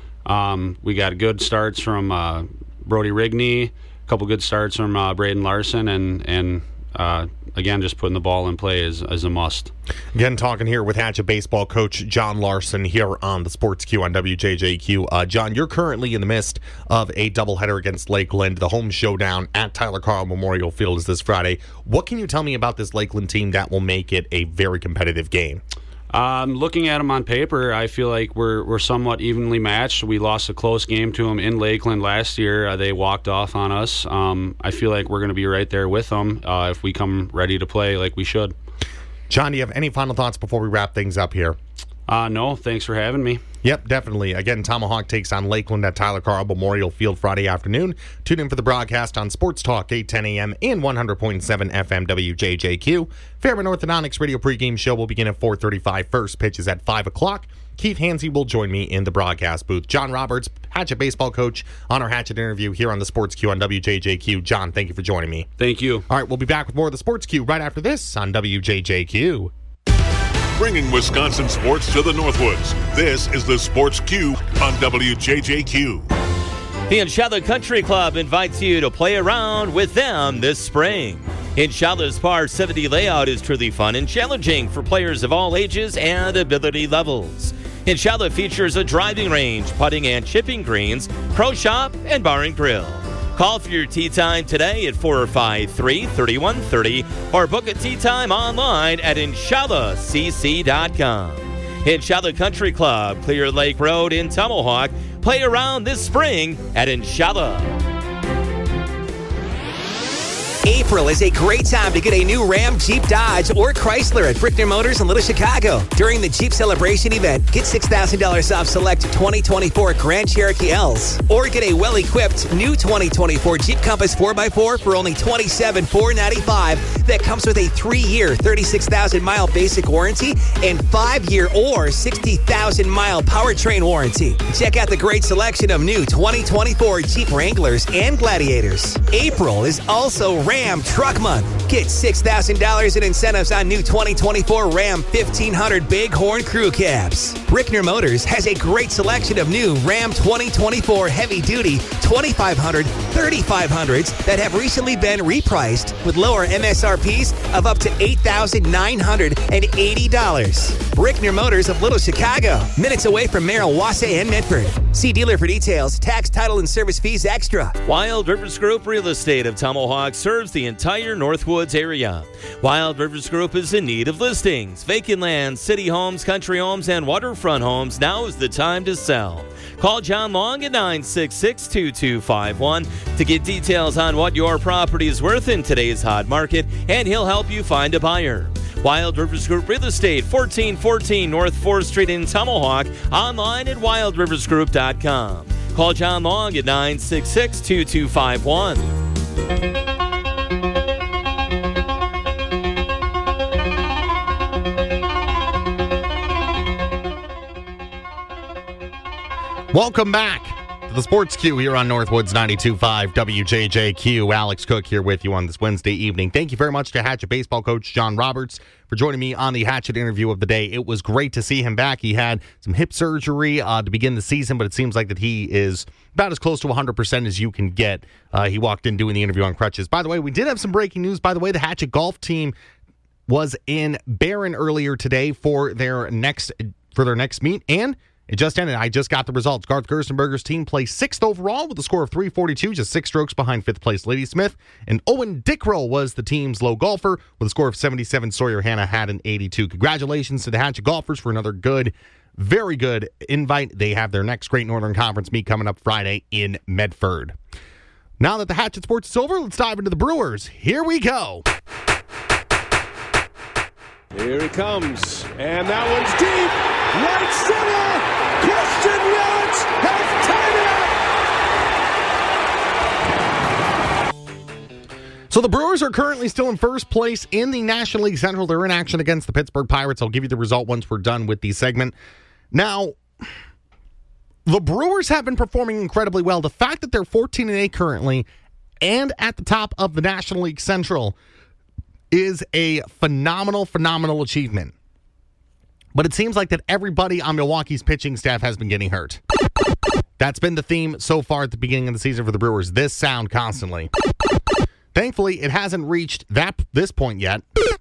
Um, we got good starts from uh, Brody Rigney, a couple good starts from uh, Braden Larson, and and uh, again, just putting the ball in play is, is a must. Again, talking here with Hatchet baseball coach John Larson here on the Sports Q on W J J Q. Uh, John, you're currently in the midst of a doubleheader against Lakeland. The home showdown at Tyler Carl Memorial Field is this Friday. What can you tell me about this Lakeland team that will make it a very competitive game? Um, looking at them on paper, I feel like we're we're somewhat evenly matched. We lost a close game to them in Lakeland last year. Uh, they walked off on us. Um, I feel like we're going to be right there with them uh, if we come ready to play like we should. John, do you have any final thoughts before we wrap things up here? Uh, no, thanks for having me. Yep, definitely. Again, Tomahawk takes on Lakeland at Tyler Carl Memorial Field Friday afternoon. Tune in for the broadcast on Sports Talk, eight ten a.m. and one hundred point seven F M W J J Q. Fairmont Orthodontics radio pregame show will begin at four thirty-five. First pitch is at five o'clock. Keith Hansey will join me in the broadcast booth. John Roberts, Hatchet baseball coach, on our Hatchet interview here on the Sports Q on W J J Q. John, thank you for joining me. Thank you. All right, we'll be back with more of the Sports Q right after this on W J J Q. Bringing Wisconsin sports to the Northwoods. This is the Sports Q on W J J Q. The Enshalla Country Club invites you to play around with them this spring. Enshalla's Par seventy layout is truly fun and challenging for players of all ages and ability levels. Enshalla features a driving range, putting and chipping greens, pro shop, and bar and grill. Call for your tee time today at four five three, three one three zero or book a tee time online at enshalla c c dot com. Enshalla Country Club, Clear Lake Road in Tomahawk. Play around this spring at Enshalla. April is a great time to get a new Ram, Jeep, Dodge, or Chrysler at Brickner Motors in Little Chicago. During the Jeep Celebration event, get six thousand dollars off select twenty twenty-four Grand Cherokee L's. Or get a well-equipped new twenty twenty-four Jeep Compass four by four for only twenty-seven thousand four hundred ninety-five dollars. That comes with a three-year, thirty-six thousand mile basic warranty and five-year or sixty thousand mile powertrain warranty. Check out the great selection of new twenty twenty-four Jeep Wranglers and Gladiators. April is also Ram Ram Truck Month. Get six thousand dollars in incentives on new twenty twenty-four Ram fifteen hundred Bighorn Crew Cabs. Brickner Motors has a great selection of new Ram twenty twenty-four Heavy Duty twenty-five hundred, thirty-five hundreds that have recently been repriced with lower M S R Ps of up to eight thousand nine hundred eighty dollars. Brickner Motors of Little Chicago, minutes away from Merrill, Wausau, and Medford. See dealer for details. Tax, title, and service fees extra. Wild Rivers Group Real Estate of Tomahawk serves the entire Northwoods area. Wild Rivers Group is in need of listings. Vacant land, city homes, country homes, and waterfront homes. Now is the time to sell. Call John Long at nine six six, two two five one to get details on what your property is worth in today's hot market, and he'll help you find a buyer. Wild Rivers Group Real Estate, fourteen fourteen North fourth Street in Tomahawk, online at wild rivers group dot com. Call John Long at nine six six, two two five one. Welcome back to the Sports Q here on Northwoods ninety-two point five W J J Q. Alex Cook here with you on this Wednesday evening. Thank you very much to Hatchet baseball coach John Roberts for joining me on the Hatchet interview of the day. It was great to see him back. He had some hip surgery uh, to begin the season, but it seems like that he is about as close to one hundred percent as you can get. Uh, he walked in doing the interview on crutches. By the way, we did have some breaking news. By the way, the Hatchet golf team was in Barron earlier today for their next for their next meet, and It just ended. I just got the results. Garth Gerstenberger's team placed sixth overall with a score of three forty-two, just six strokes behind fifth place Ladysmith. And Owen Dickrell was the team's low golfer with a score of seventy-seven. Sawyer Hanna had an eighty-two. Congratulations to the Hatchet Golfers for another good, very good invite. They have their next Great Northern Conference meet coming up Friday in Medford. Now that the Hatchet Sports is over, let's dive into the Brewers. Here we go. Here he comes, and that one's deep, right center. Christian Yelich has tied it up. So the Brewers are currently still in first place in the National League Central. They're in action against the Pittsburgh Pirates. I'll give you the result once we're done with the segment. Now, the Brewers have been performing incredibly well. The fact that they're fourteen and eight currently and at the top of the National League Central is a phenomenal, phenomenal achievement. But it seems like that everybody on Milwaukee's pitching staff has been getting hurt. That's been the theme so far at the beginning of the season for the Brewers. This sound constantly. Thankfully, it hasn't reached that this point yet.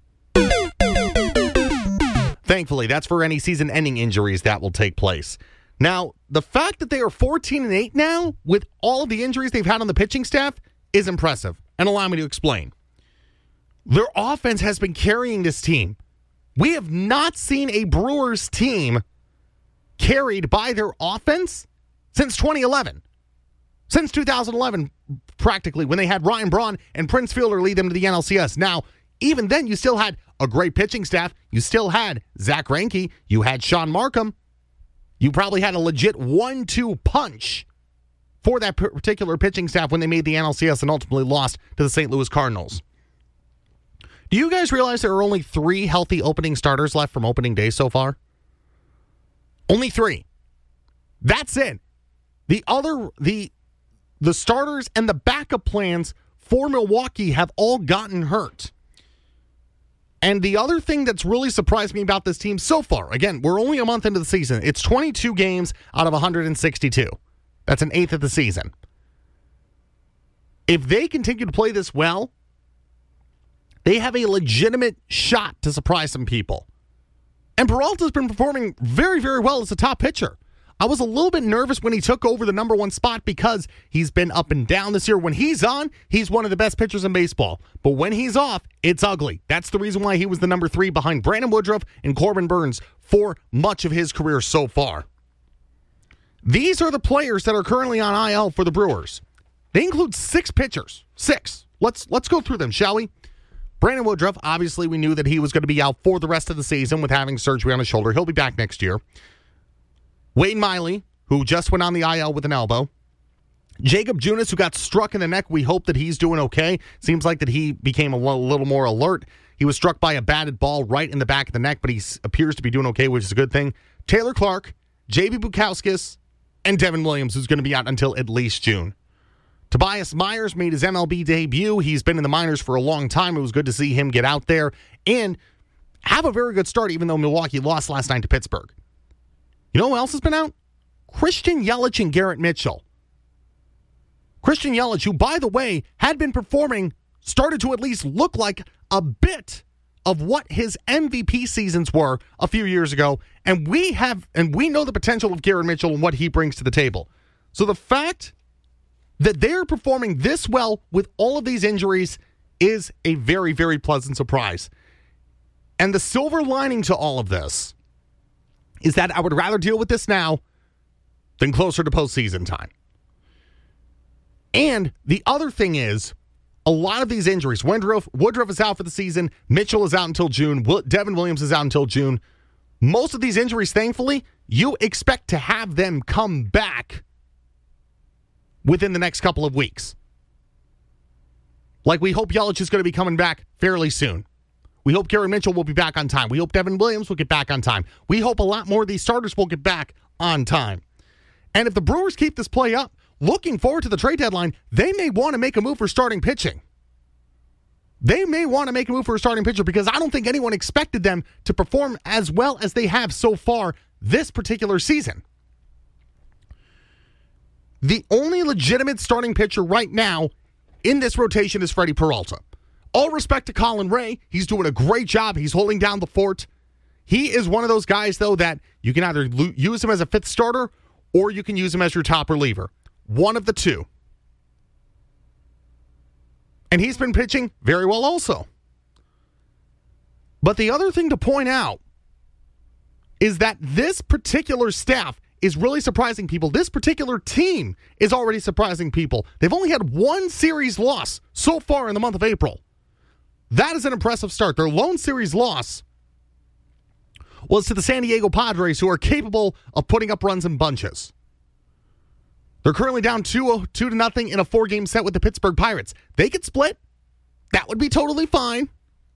Thankfully, that's for any season-ending injuries that will take place. Now, the fact that they are fourteen and eight now, with all of the injuries they've had on the pitching staff, is impressive. And allow me to explain. Their offense has been carrying this team. We have not seen a Brewers team carried by their offense since twenty eleven. Since two thousand eleven, practically, when they had Ryan Braun and Prince Fielder lead them to the N L C S. Now, even then, you still had a great pitching staff. You still had Zach Greinke. You had Sean Markham. You probably had a legit one two punch for that particular pitching staff when they made the N L C S and ultimately lost to the Saint Louis Cardinals. Do you guys realize there are only three healthy opening starters left from opening day so far? Only three. That's it. The other, the the starters and the backup plans for Milwaukee have all gotten hurt. And the other thing that's really surprised me about this team so far, again, we're only a month into the season. It's twenty-two games out of one hundred sixty-two. That's an eighth of the season. If they continue to play this well, they have a legitimate shot to surprise some people. And Peralta's been performing very, very well as a top pitcher. I was a little bit nervous when he took over the number one spot because he's been up and down this year. When he's on, he's one of the best pitchers in baseball. But when he's off, it's ugly. That's the reason why he was the number three behind Brandon Woodruff and Corbin Burns for much of his career so far. These are the players that are currently on I L for the Brewers. They include six pitchers. Six. Let's let's go through them, shall we? Brandon Woodruff, obviously we knew that he was going to be out for the rest of the season with having surgery on his shoulder. He'll be back next year. Wade Miley, who just went on the I L with an elbow. Jacob Junis, who got struck in the neck. We hope that he's doing okay. Seems like that he became a little more alert. He was struck by a batted ball right in the back of the neck, but he appears to be doing okay, which is a good thing. Taylor Clark, J B Bukauskas, and Devin Williams, who's going to be out until at least June. Tobias Myers made his M L B debut. He's been in the minors for a long time. It was good to see him get out there and have a very good start, even though Milwaukee lost last night to Pittsburgh. You know who else has been out? Christian Yelich and Garrett Mitchell. Christian Yelich, who, by the way, had been performing, started to at least look like a bit of what his M V P seasons were a few years ago. And we have, and we know the potential of Garrett Mitchell and what he brings to the table. So the fact that they're performing this well with all of these injuries is a very, very pleasant surprise. And the silver lining to all of this is that I would rather deal with this now than closer to postseason time. And the other thing is, a lot of these injuries, Woodruff, Woodruff is out for the season, Mitchell is out until June, Devin Williams is out until June. Most of these injuries, thankfully, you expect to have them come back within the next couple of weeks. Like, we hope Yelich is going to be coming back fairly soon. We hope Garrett Mitchell will be back on time. We hope Devin Williams will get back on time. We hope a lot more of these starters will get back on time. And if the Brewers keep this play up, looking forward to the trade deadline, they may want to make a move for starting pitching. They may want to make a move for a starting pitcher because I don't think anyone expected them to perform as well as they have so far this particular season. The only legitimate starting pitcher right now in this rotation is Freddie Peralta. All respect to Colin Ray. He's doing a great job. He's holding down the fort. He is one of those guys, though, that you can either lo- use him as a fifth starter or you can use him as your top reliever. One of the two. And he's been pitching very well also. But the other thing to point out is that this particular staff is really surprising people. This particular team is already surprising people. They've only had one series loss so far in the month of April. That is an impressive start. Their lone series loss was to the San Diego Padres, who are capable of putting up runs in bunches. They're currently down two to nothing in a four-game set with the Pittsburgh Pirates. They could split. That would be totally fine.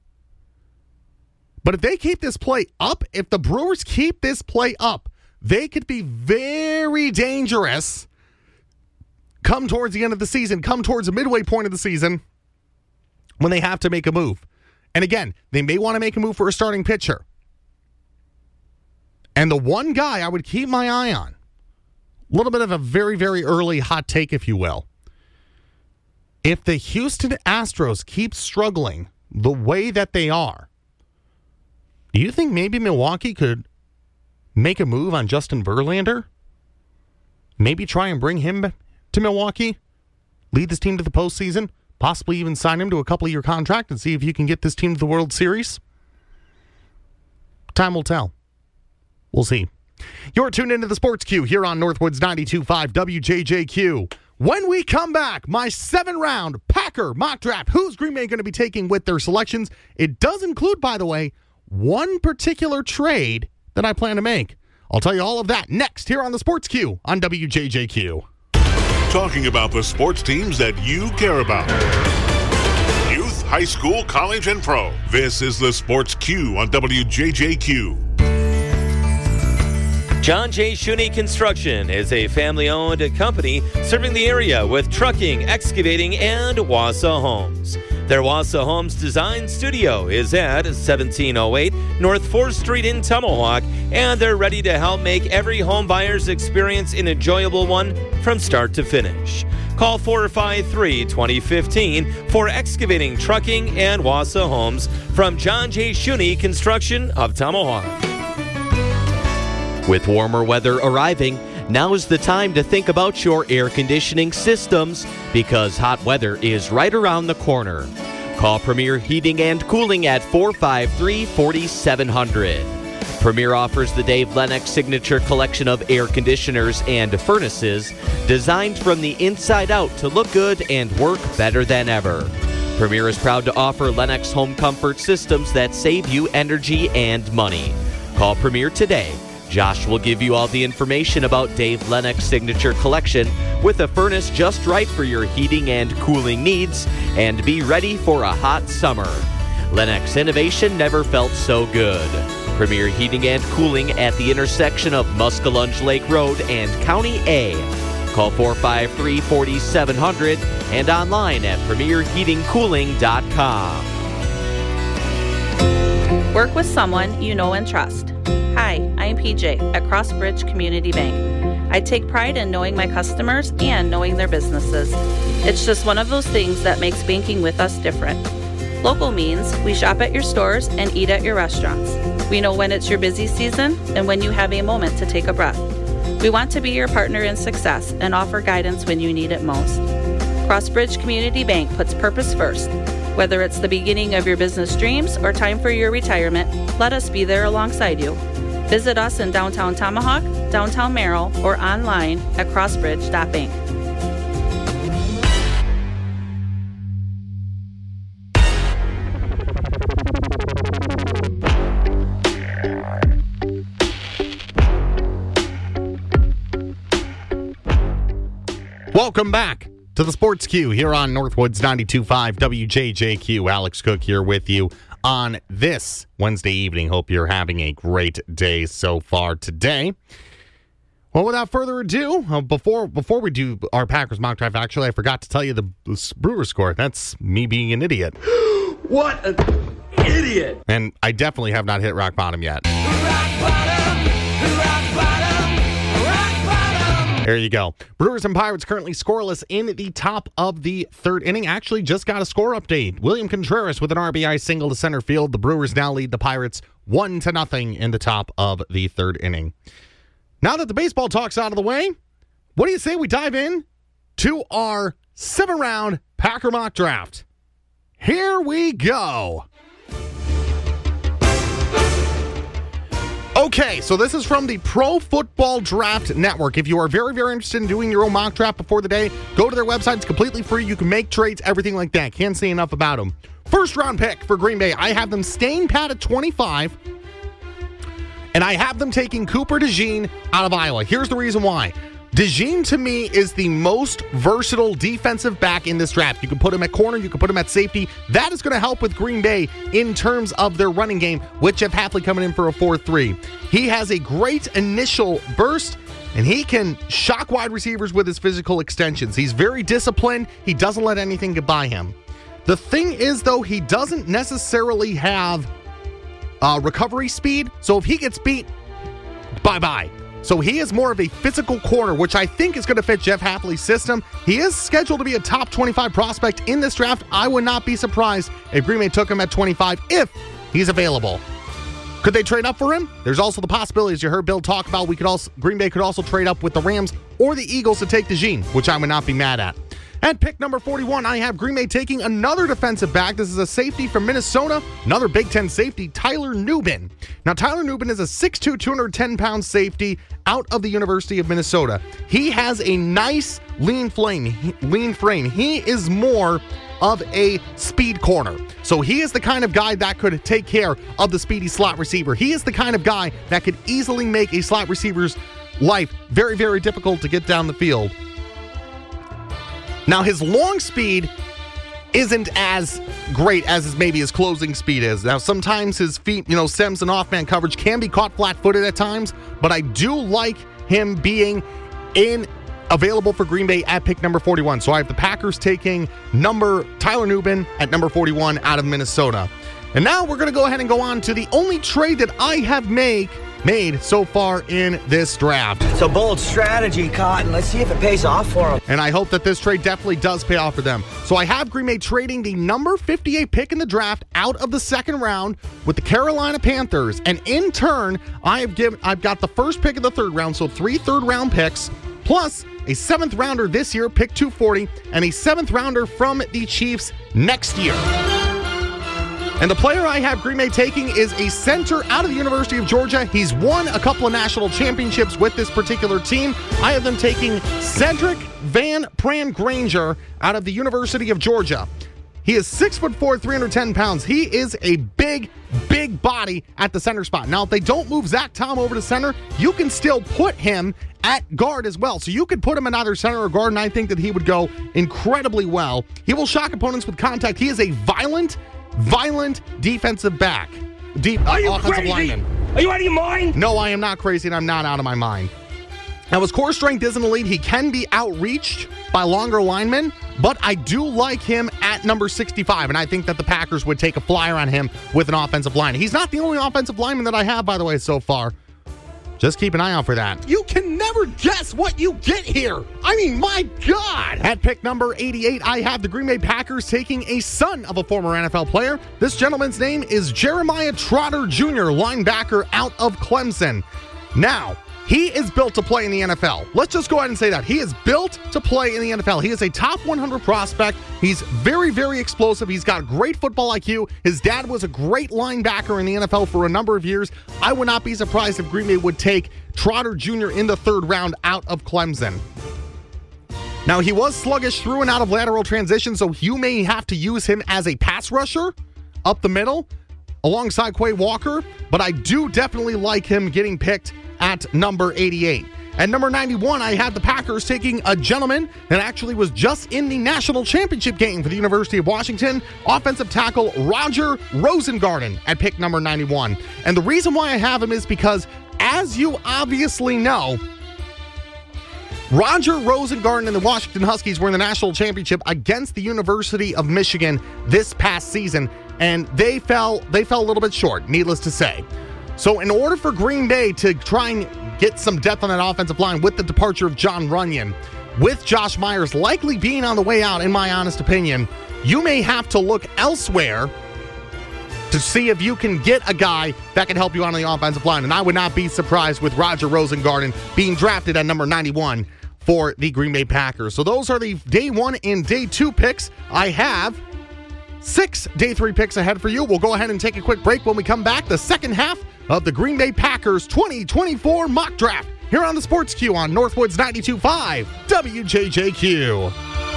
But if they keep this play up, if the Brewers keep this play up, they could be very dangerous come towards the end of the season, come towards the midway point of the season when they have to make a move. And again, they may want to make a move for a starting pitcher. And the one guy I would keep my eye on, a little bit of a very, very early hot take, if you will. If the Houston Astros keep struggling the way that they are, do you think maybe Milwaukee could make a move on Justin Verlander? Maybe try and bring him to Milwaukee? Lead this team to the postseason? Possibly even sign him to a couple-year contract and see if you can get this team to the World Series? Time will tell. We'll see. You're tuned into the Sports Q here on Northwoods ninety-two point five W J J Q. When we come back, my seven-round Packer mock draft. Who's Green Bay going to be taking with their selections? It does include, by the way, one particular trade that I plan to make. I'll tell you all of that next here on the Sports Q on W J J Q. Talking about the sports teams that you care about. Youth, high school, college, and pro. This is the Sports Q on W J J Q. John J. Shuney Construction is a family-owned company serving the area with trucking, excavating, and Wausau Homes. Their Wausau Homes Design Studio is at seventeen oh eight North fourth Street in Tomahawk, and they're ready to help make every home buyer's experience an enjoyable one from start to finish. Call four five three, two oh one five for excavating, trucking, and Wausau Homes from John J. Shuney Construction of Tomahawk. With warmer weather arriving, now is the time to think about your air conditioning systems because hot weather is right around the corner. Call Premier Heating and Cooling at four five three, four seven zero zero. Premier offers the Dave Lennox Signature Collection of air conditioners and furnaces designed from the inside out to look good and work better than ever. Premier is proud to offer Lennox home comfort systems that save you energy and money. Call Premier today. Josh will give you all the information about Dave Lennox Signature Collection with a furnace just right for your heating and cooling needs, and be ready for a hot summer. Lennox innovation never felt so good. Premier Heating and Cooling at the intersection of Muskellunge Lake Road and County A. Call four five three, four seven zero zero and online at premier heating cooling dot com. Work with someone you know and trust. Hi, I'm P J at Crossbridge Community Bank. I take pride in knowing my customers and knowing their businesses. It's just one of those things that makes banking with us different. Local means we shop at your stores and eat at your restaurants. We know when it's your busy season and when you have a moment to take a breath. We want to be your partner in success and offer guidance when you need it most. Crossbridge Community Bank puts purpose first. Whether it's the beginning of your business dreams or time for your retirement, let us be there alongside you. Visit us in downtown Tomahawk, downtown Merrill, or online at crossbridge dot bank. Welcome back to the Sports Q here on Northwoods ninety-two point five W J J Q. Alex Cook here with you on this Wednesday evening. Hope you're having a great day so far today. Well, without further ado, uh, before before we do our Packers mock draft, actually, I forgot to tell you the, the Brewers score. That's me being an idiot. What an idiot! And I definitely have not hit rock bottom yet. Rock bottom, rock bottom, rock bottom. There you go. Brewers and Pirates currently scoreless in the top of the third inning. Actually, just got a score update. William Contreras with an R B I single to center field. The Brewers now lead the Pirates one to nothing in the top of the third inning. Now that the baseball talk's out of the way, what do you say we dive in to our seven-round Packer mock draft? Here we go. Okay, so this is from the Pro Football Draft Network. If you are very, very interested in doing your own mock draft before the day, go to their website. It's completely free. You can make trades, everything like that. Can't say enough about them. First round pick for Green Bay. I have them staying pat at twenty-five, and I have them taking Cooper DeJean out of Iowa. Here's the reason why. DeJean, to me, is the most versatile defensive back in this draft. You can put him at corner, you can put him at safety. That is going to help with Green Bay in terms of their running game, with Jeff Hafley coming in for a four three. He has a great initial burst, and he can shock wide receivers with his physical extensions. He's very disciplined. He doesn't let anything get by him. The thing is, though, he doesn't necessarily have uh, recovery speed, so if he gets beat, bye-bye. So he is more of a physical corner, which I think is going to fit Jeff Hafley's system. He is scheduled to be a top twenty-five prospect in this draft. I would not be surprised if Green Bay took him at twenty-five if he's available. Could they trade up for him? There's also the possibility, as you heard Bill talk about, we could also Green Bay could also trade up with the Rams or the Eagles to take DeJean, which I would not be mad at. At pick number forty-one, I have Green Bay taking another defensive back. This is a safety from Minnesota, another Big Ten safety, Tyler Nubin. Now, Tyler Nubin is a six two, two hundred ten pound safety out of the University of Minnesota. He has a nice lean frame. Lean frame. He is more of a speed corner. So he is the kind of guy that could take care of the speedy slot receiver. He is the kind of guy that could easily make a slot receiver's life very, very difficult to get down the field. Now, his long speed isn't as great as his, maybe his closing speed is. Now, sometimes his feet, you know, stems and off-man coverage can be caught flat-footed at times, but I do like him being in available for Green Bay at pick number forty-one. So I have the Packers taking number Tyler Nubin at number forty-one out of Minnesota. And now we're going to go ahead and go on to the only trade that I have made made so far in this draft. It's a bold strategy, Cotton. Let's see if it pays off for them. And I hope that this trade definitely does pay off for them. So I have Green Bay trading the number fifty-eight pick in the draft out of the second round with the Carolina Panthers. And in turn, I have given I've got the first pick of the third round, so three third round picks, plus a seventh rounder this year, pick two forty, and a seventh rounder from the Chiefs next year. And the player I have Green Bay taking is a center out of the University of Georgia. He's won a couple of national championships with this particular team. I have them taking Cedric Van Pran-Granger out of the University of Georgia. He is six foot four, three hundred ten pounds. He is a big, big body at the center spot. Now, if they don't move Zach Tom over to center, you can still put him at guard as well. So you could put him in either center or guard, and I think that he would go incredibly well. He will shock opponents with contact. He is a violent, violent defensive back. Deep Are you offensive crazy? lineman. Are you out of your mind? No, I am not crazy, and I'm not out of my mind. Now, his core strength isn't elite. He can be outreached by longer linemen, but I do like him at number sixty-five, and I think that the Packers would take a flyer on him with an offensive line. He's not the only offensive lineman that I have, by the way, so far. Just keep an eye out for that. You can never guess what you get here. I mean, my God. At pick number eighty-eight, I have the Green Bay Packers taking a son of a former N F L player. This gentleman's name is Jeremiah Trotter Junior, linebacker out of Clemson. Now, he is built to play in the N F L. Let's just go ahead and say that. He is built to play in the N F L. He is a top one hundred prospect. He's very, very explosive. He's got great football I Q. His dad was a great linebacker in the N F L for a number of years. I would not be surprised if Green Bay would take Trotter Junior in the third round out of Clemson. Now, he was sluggish through and out of lateral transition, so you may have to use him as a pass rusher up the middle alongside Quay Walker, but I do definitely like him getting picked at number eighty-eight. At number ninety-one, I had the Packers taking a gentleman that actually was just in the national championship game for the University of Washington, offensive tackle Roger Rosengarten at pick number ninety-one. And the reason why I have him is because, as you obviously know, Roger Rosengarten and the Washington Huskies were in the national championship against the University of Michigan this past season, and they fell they fell a little bit short, needless to say. So in order for Green Bay to try and get some depth on that offensive line with the departure of John Runyon, with Josh Myers likely being on the way out, in my honest opinion, you may have to look elsewhere to see if you can get a guy that can help you out on the offensive line. And I would not be surprised with Roger Rosengarten being drafted at number ninety-one for the Green Bay Packers. So those are the day one and day two picks. I have six day three picks ahead for you. We'll go ahead and take a quick break. When we come back, the second half of the Green Bay Packers twenty twenty-four mock draft here on the Sports Q on Northwoods ninety-two point five W J J Q.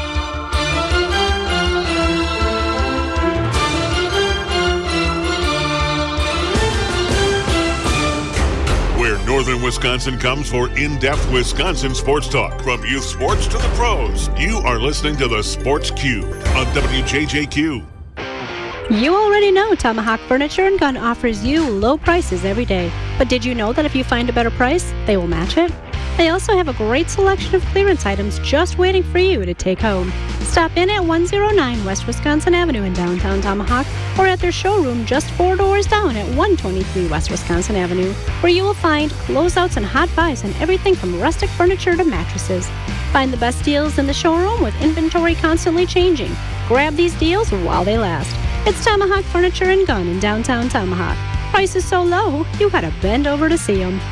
Where northern Wisconsin comes for in-depth Wisconsin sports talk. From youth sports to the pros, you are listening to the Sports Q on W J J Q. You already know Tomahawk Furniture and Gun offers you low prices every day. But did you know that if you find a better price, they will match it? They also have a great selection of clearance items just waiting for you to take home. Stop in at one oh nine West Wisconsin Avenue in downtown Tomahawk, or at their showroom just four doors down at one twenty-three West Wisconsin Avenue, where you will find closeouts and hot buys on everything from rustic furniture to mattresses. Find the best deals in the showroom with inventory constantly changing. Grab these deals while they last. It's Tomahawk Furniture and Gun in downtown Tomahawk. Prices so low, you gotta bend over to see them.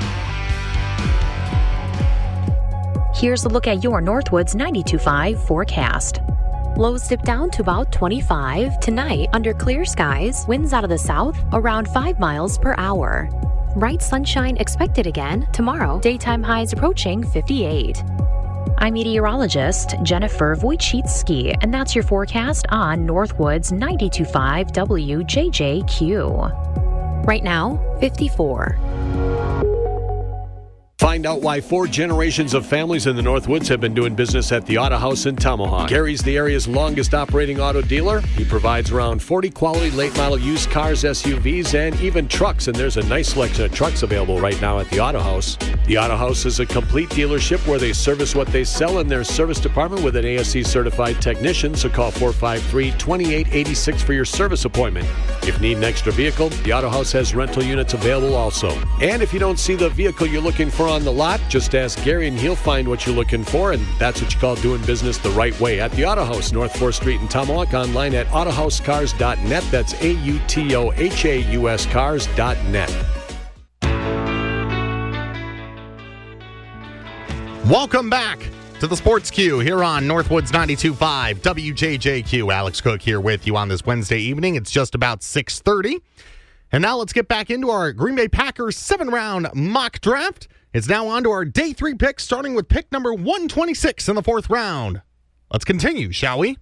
Here's a look at your Northwoods ninety-two point five forecast. Lows dip down to about twenty-five. Tonight, under clear skies, winds out of the south around five miles per hour. Bright sunshine expected again. Tomorrow, daytime highs approaching fifty-eight. I'm meteorologist Jennifer Wojcicki, and that's your forecast on Northwoods ninety-two point five W J J Q. Right now, fifty-four. Find out why four generations of families in the Northwoods have been doing business at the Auto House in Tomahawk. Gary's the area's longest operating auto dealer. He provides around forty quality late model used cars, S U Vs, and even trucks, and there's a nice selection of trucks available right now at the Auto House. The Auto House is a complete dealership where they service what they sell in their service department with an A S C certified technician, so call four five three, two eight eight six for your service appointment. If you need an extra vehicle, the Auto House has rental units available also. And if you don't see the vehicle you're looking for on the lot, just ask Gary and he'll find what you're looking for, and that's what you call doing business the right way. At the Auto House, North fourth Street in Tomahawk, online at auto house cars dot net. That's A U T O H A U S cars dot net. Welcome back to the Sports Q here on Northwoods ninety-two point five W J J Q. Alex Cook here with you on this Wednesday evening. It's just about six thirty. And now let's get back into our Green Bay Packers seven-round mock draft. It's now on to our day three picks, starting with pick number one twenty-six in the fourth round. Let's continue, shall we?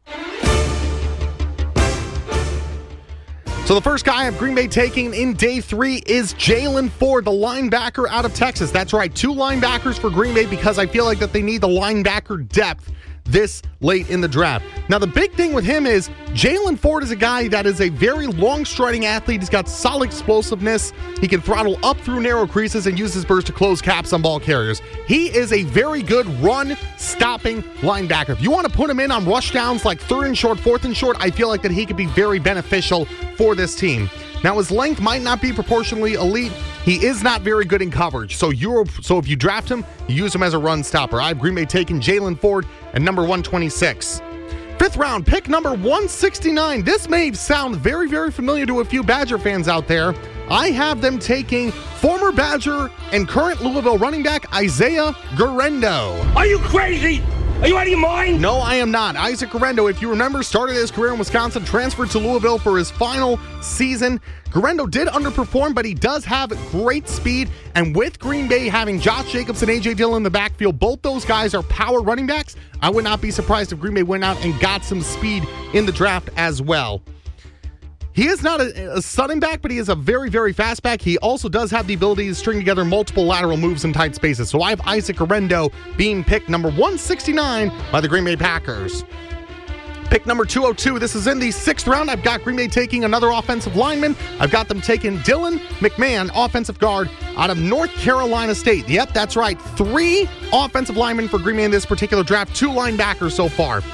So the first guy I have Green Bay taking in day three is Jaylan Ford, the linebacker out of Texas. That's right, two linebackers for Green Bay because I feel like that they need the linebacker depth this late in the draft. Now, the big thing with him is Jaylan Ford is a guy that is a very long-striding athlete. He's got solid explosiveness. He can throttle up through narrow creases and use his burst to close caps on ball carriers. He is a very good run-stopping linebacker. If you want to put him in on rush downs like third and short, fourth and short, I feel like that he could be very beneficial for this team. Now, his length might not be proportionally elite. He is not very good in coverage. So you're so if you draft him, you use him as a run stopper. I have Green Bay taking Jaylan Ford at number one twenty-six. Fifth round, pick number one sixty-nine. This may sound very, very familiar to a few Badger fans out there. I have them taking former Badger and current Louisville running back Isaiah Guerendo. Are you crazy? Are you out of your mind? No, I am not. Isaac Guerendo, if you remember, started his career in Wisconsin, transferred to Louisville for his final season. Guerendo did underperform, but he does have great speed. And with Green Bay having Josh Jacobs and A J Dillon in the backfield, both those guys are power running backs. I would not be surprised if Green Bay went out and got some speed in the draft as well. He is not a, a sudden back, but he is a very, very fast back. He also does have the ability to string together multiple lateral moves in tight spaces. So I have Isaac Guerendo being picked number one sixty-nine by the Green Bay Packers. Pick number two oh two. This is in the sixth round. I've got Green Bay taking another offensive lineman. I've got them taking Dylan McMahon, offensive guard out of North Carolina State. Yep, that's right. Three offensive linemen for Green Bay in this particular draft. Two linebackers so far.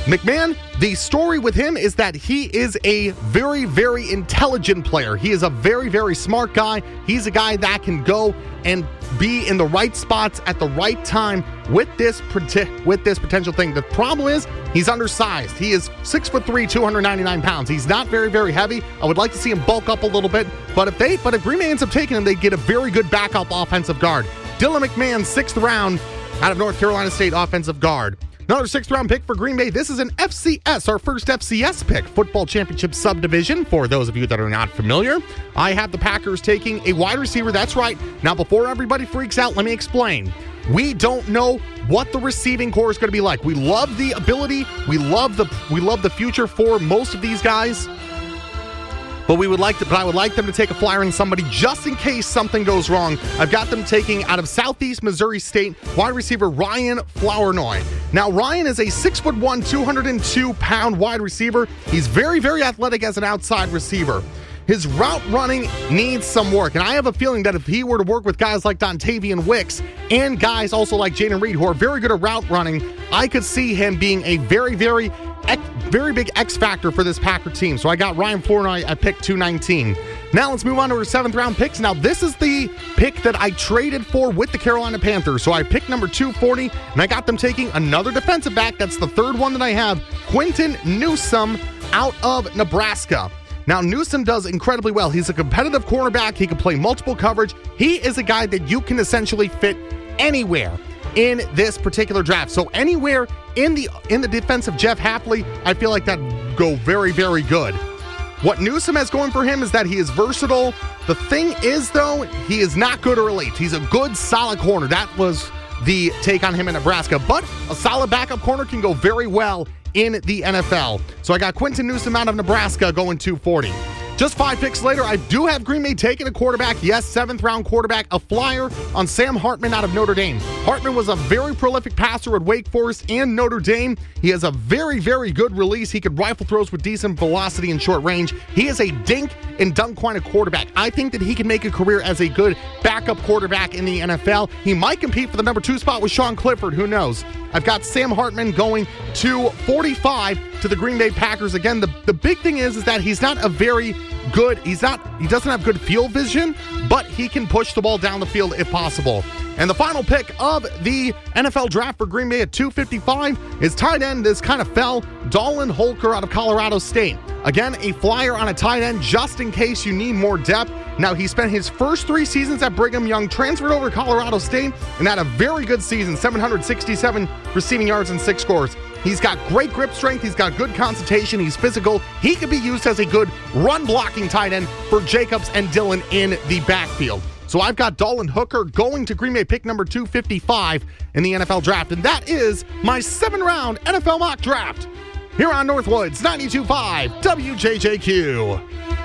McMahon, the story with him is that he is a very, very intelligent player. He is a very, very smart guy. He's a guy that can go and be in the right spots at the right time with this with this potential thing. The problem is he's undersized. He is six foot three, two hundred ninety-nine pounds. He's not very, very heavy. I would like to see him bulk up a little bit. But if they, but if Green Bay ends up taking him, they get a very good backup offensive guard. Dylan McMahon, sixth round out of North Carolina State, offensive guard. Another sixth round pick for Green Bay. This is an F C S, our first F C S pick, Football Championship Subdivision. For those of you that are not familiar, I have the Packers taking a wide receiver. That's right. Now, before everybody freaks out, let me explain. We don't know what the receiving core is going to be like. We love the ability. We love the we love the future for most of these guys. But we would like to, but I would like them to take a flyer on somebody just in case something goes wrong. I've got them taking out of Southeast Missouri State wide receiver Ryan Flournoy. Now Ryan is a six foot one, two hundred two pound wide receiver. He's very, very athletic as an outside receiver. His route running needs some work, and I have a feeling that if he were to work with guys like Dontavian Wicks and guys also like Jaden Reed who are very good at route running, I could see him being a very, very very big X factor for this Packer team. So I got Ryan Flournoy at pick two nineteen. Now let's move on to our seventh round picks. Now this is the pick that I traded for with the Carolina Panthers. So I picked number two forty, and I got them taking another defensive back. That's the third one that I have, Quinton Newsome out of Nebraska. Now, Newsome does incredibly well. He's a competitive cornerback. He can play multiple coverage. He is a guy that you can essentially fit anywhere in this particular draft. So anywhere in the in the defense of Jeff Hapley, I feel like that go very, very good. What Newsome has going for him is that he is versatile. The thing is, though, he is not good or elite. He's a good, solid corner. That was the take on him in Nebraska. But a solid backup corner can go very well in the N F L. So I got Quinton Newsome out of Nebraska going two forty. Just five picks later, I do have Green Bay taking a quarterback. Yes, seventh round quarterback, a flyer on Sam Hartman out of Notre Dame. Hartman was a very prolific passer at Wake Forest and Notre Dame. He has a very, very good release. He could rifle throws with decent velocity and short range. He is a dink and dunk kind of quarterback. I think that he can make a career as a good backup quarterback in the N F L. He might compete for the number two spot with Sean Clifford. Who knows? I've got Sam Hartman going to forty-five to the Green Bay Packers. Again, the, the big thing is, is that he's not a very good, he's not, he doesn't have good field vision, but he can push the ball down the field if possible. And the final pick of the N F L draft for Green Bay at two fifty-five is tight end. This kind of fell, Dallin Holker out of Colorado State. Again, a flyer on a tight end just in case you need more depth. Now, he spent his first three seasons at Brigham Young, transferred over to Colorado State, and had a very good season, seven hundred sixty-seven receiving yards and six scores. He's got great grip strength. He's got good concentration. He's physical. He could be used as a good run-blocking tight end for Jacobs and Dillon in the backfield. So I've got Dallin Hooker going to Green Bay pick number two fifty-five in the N F L draft. And that is my seven-round N F L mock draft here on Northwoods ninety-two point five W J J Q.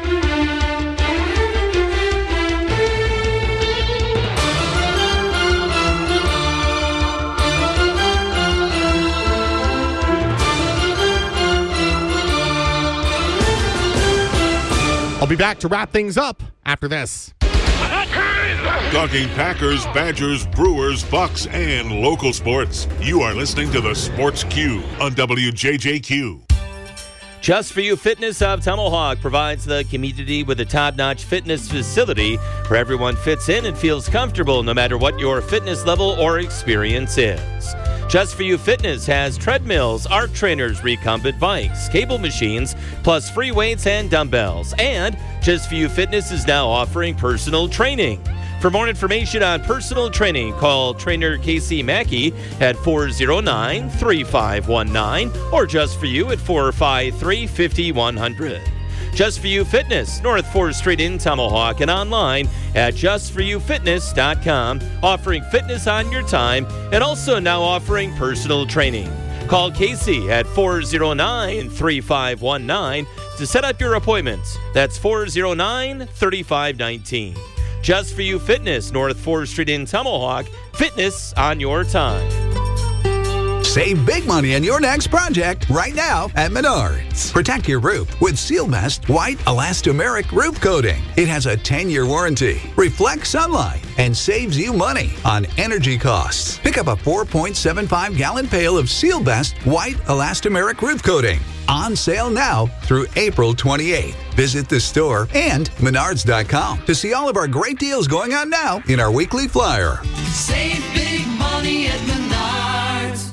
I'll be back to wrap things up after this. Talking Packers, Badgers, Brewers, Bucks, and local sports. You are listening to the Sports Q on W J J Q. Just For You Fitness of Tomahawk provides the community with a top-notch fitness facility where everyone fits in and feels comfortable no matter what your fitness level or experience is. Just For You Fitness has treadmills, art trainers, recumbent bikes, cable machines, plus free weights and dumbbells. And Just For You Fitness is now offering personal training. For more information on personal training, call trainer Casey Mackey at four oh nine, three five one nine or Just For You at four five three, five one zero zero. Just For You Fitness, North fourth Street in Tomahawk, and online at just for you fitness dot com, offering fitness on your time and also now offering personal training. Call Casey at four oh nine, three five one nine to set up your appointments. That's four oh nine, three five one nine. Just For You Fitness, North fourth Street in Tomahawk, fitness on your time. Save big money on your next project right now at Menards. Protect your roof with Seal Best White Elastomeric Roof Coating. It has a ten-year warranty, reflects sunlight, and saves you money on energy costs. Pick up a four point seven five gallon pail of Seal Best White Elastomeric Roof Coating. On sale now through April twenty-eighth. Visit the store and menards dot com to see all of our great deals going on now in our weekly flyer. Save big money at Menards.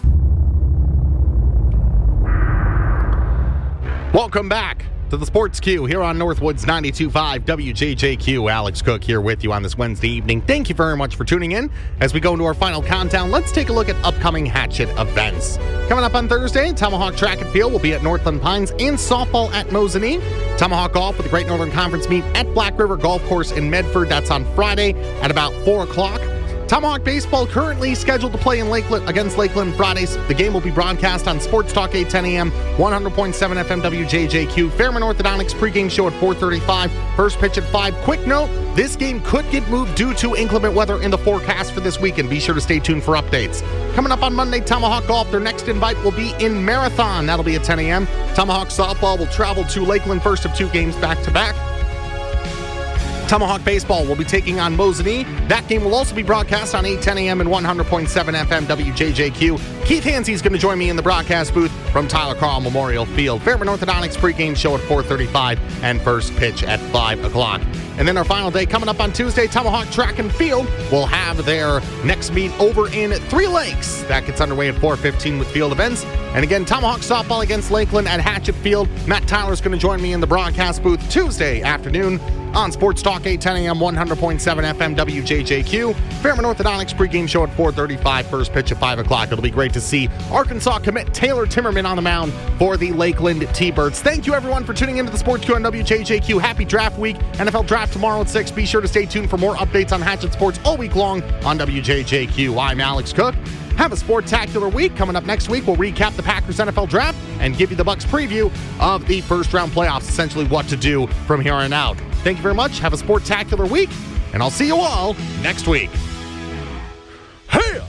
Welcome back to the Sports Q here on Northwoods ninety-two point five W J J Q. Alex Cook here with you on this Wednesday evening. Thank you very much for tuning in. As we go into our final countdown, let's take a look at upcoming Hatchet events. Coming up on Thursday, Tomahawk Track and Field will be at Northland Pines and softball at Mosinee. Tomahawk Golf with the Great Northern Conference meet at Black River Golf Course in Medford. That's on Friday at about four o'clock. Tomahawk Baseball currently scheduled to play in Lakeland against Lakeland Fridays. The game will be broadcast on Sports Talk eight ten a.m., one hundred point seven F M W J J Q. Fairmont Orthodontics pregame show at four thirty-five. First pitch at five. Quick note, this game could get moved due to inclement weather in the forecast for this weekend. Be sure to stay tuned for updates. Coming up on Monday, Tomahawk Golf, their next invite will be in Marathon. That'll be at ten a.m. Tomahawk Softball will travel to Lakeland, first of two games back-to-back. Tomahawk Baseball will be taking on Mosinee. That game will also be broadcast on eight ten a.m. and one hundred point seven F M W J J Q. Keith Hansey is going to join me in the broadcast booth from Tyler Carl Memorial Field. Fairmont Orthodontics pregame show at four thirty-five and first pitch at five o'clock. And then our final day coming up on Tuesday, Tomahawk Track and Field will have their next meet over in Three Lakes. That gets underway at four fifteen with field events. And again, Tomahawk Softball against Lakeland at Hatchet Field. Matt Tyler's going to join me in the broadcast booth Tuesday afternoon on Sports Talk eight ten a.m., one hundred point seven F M W J J Q. Fairmont Orthodontics pregame show at four thirty-five, first pitch at five o'clock. It'll be great to see Arkansas commit Taylor Timmerman on the mound for the Lakeland T-Birds. Thank you, everyone, for tuning into the Sports Q on W J J Q. Happy Draft Week. N F L Draft tomorrow at six. Be sure to stay tuned for more updates on Hatchet Sports all week long on W J J Q. I'm Alex Cook. Have a sportacular week. Coming up next week, we'll recap the Packers N F L Draft and give you the Bucs preview of the first-round playoffs, essentially what to do from here on out. Thank you very much. Have a sportacular week, and I'll see you all next week. Hey!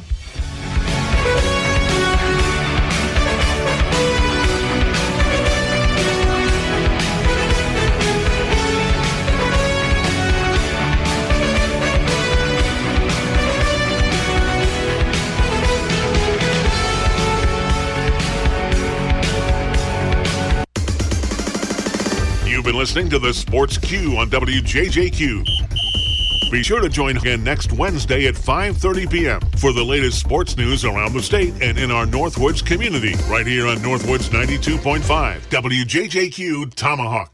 You've been listening to the Sports Q on W J J Q. Be sure to join again next Wednesday at five thirty p.m. for the latest sports news around the state and in our Northwoods community, right here on Northwoods ninety-two point five W J J Q Tomahawk.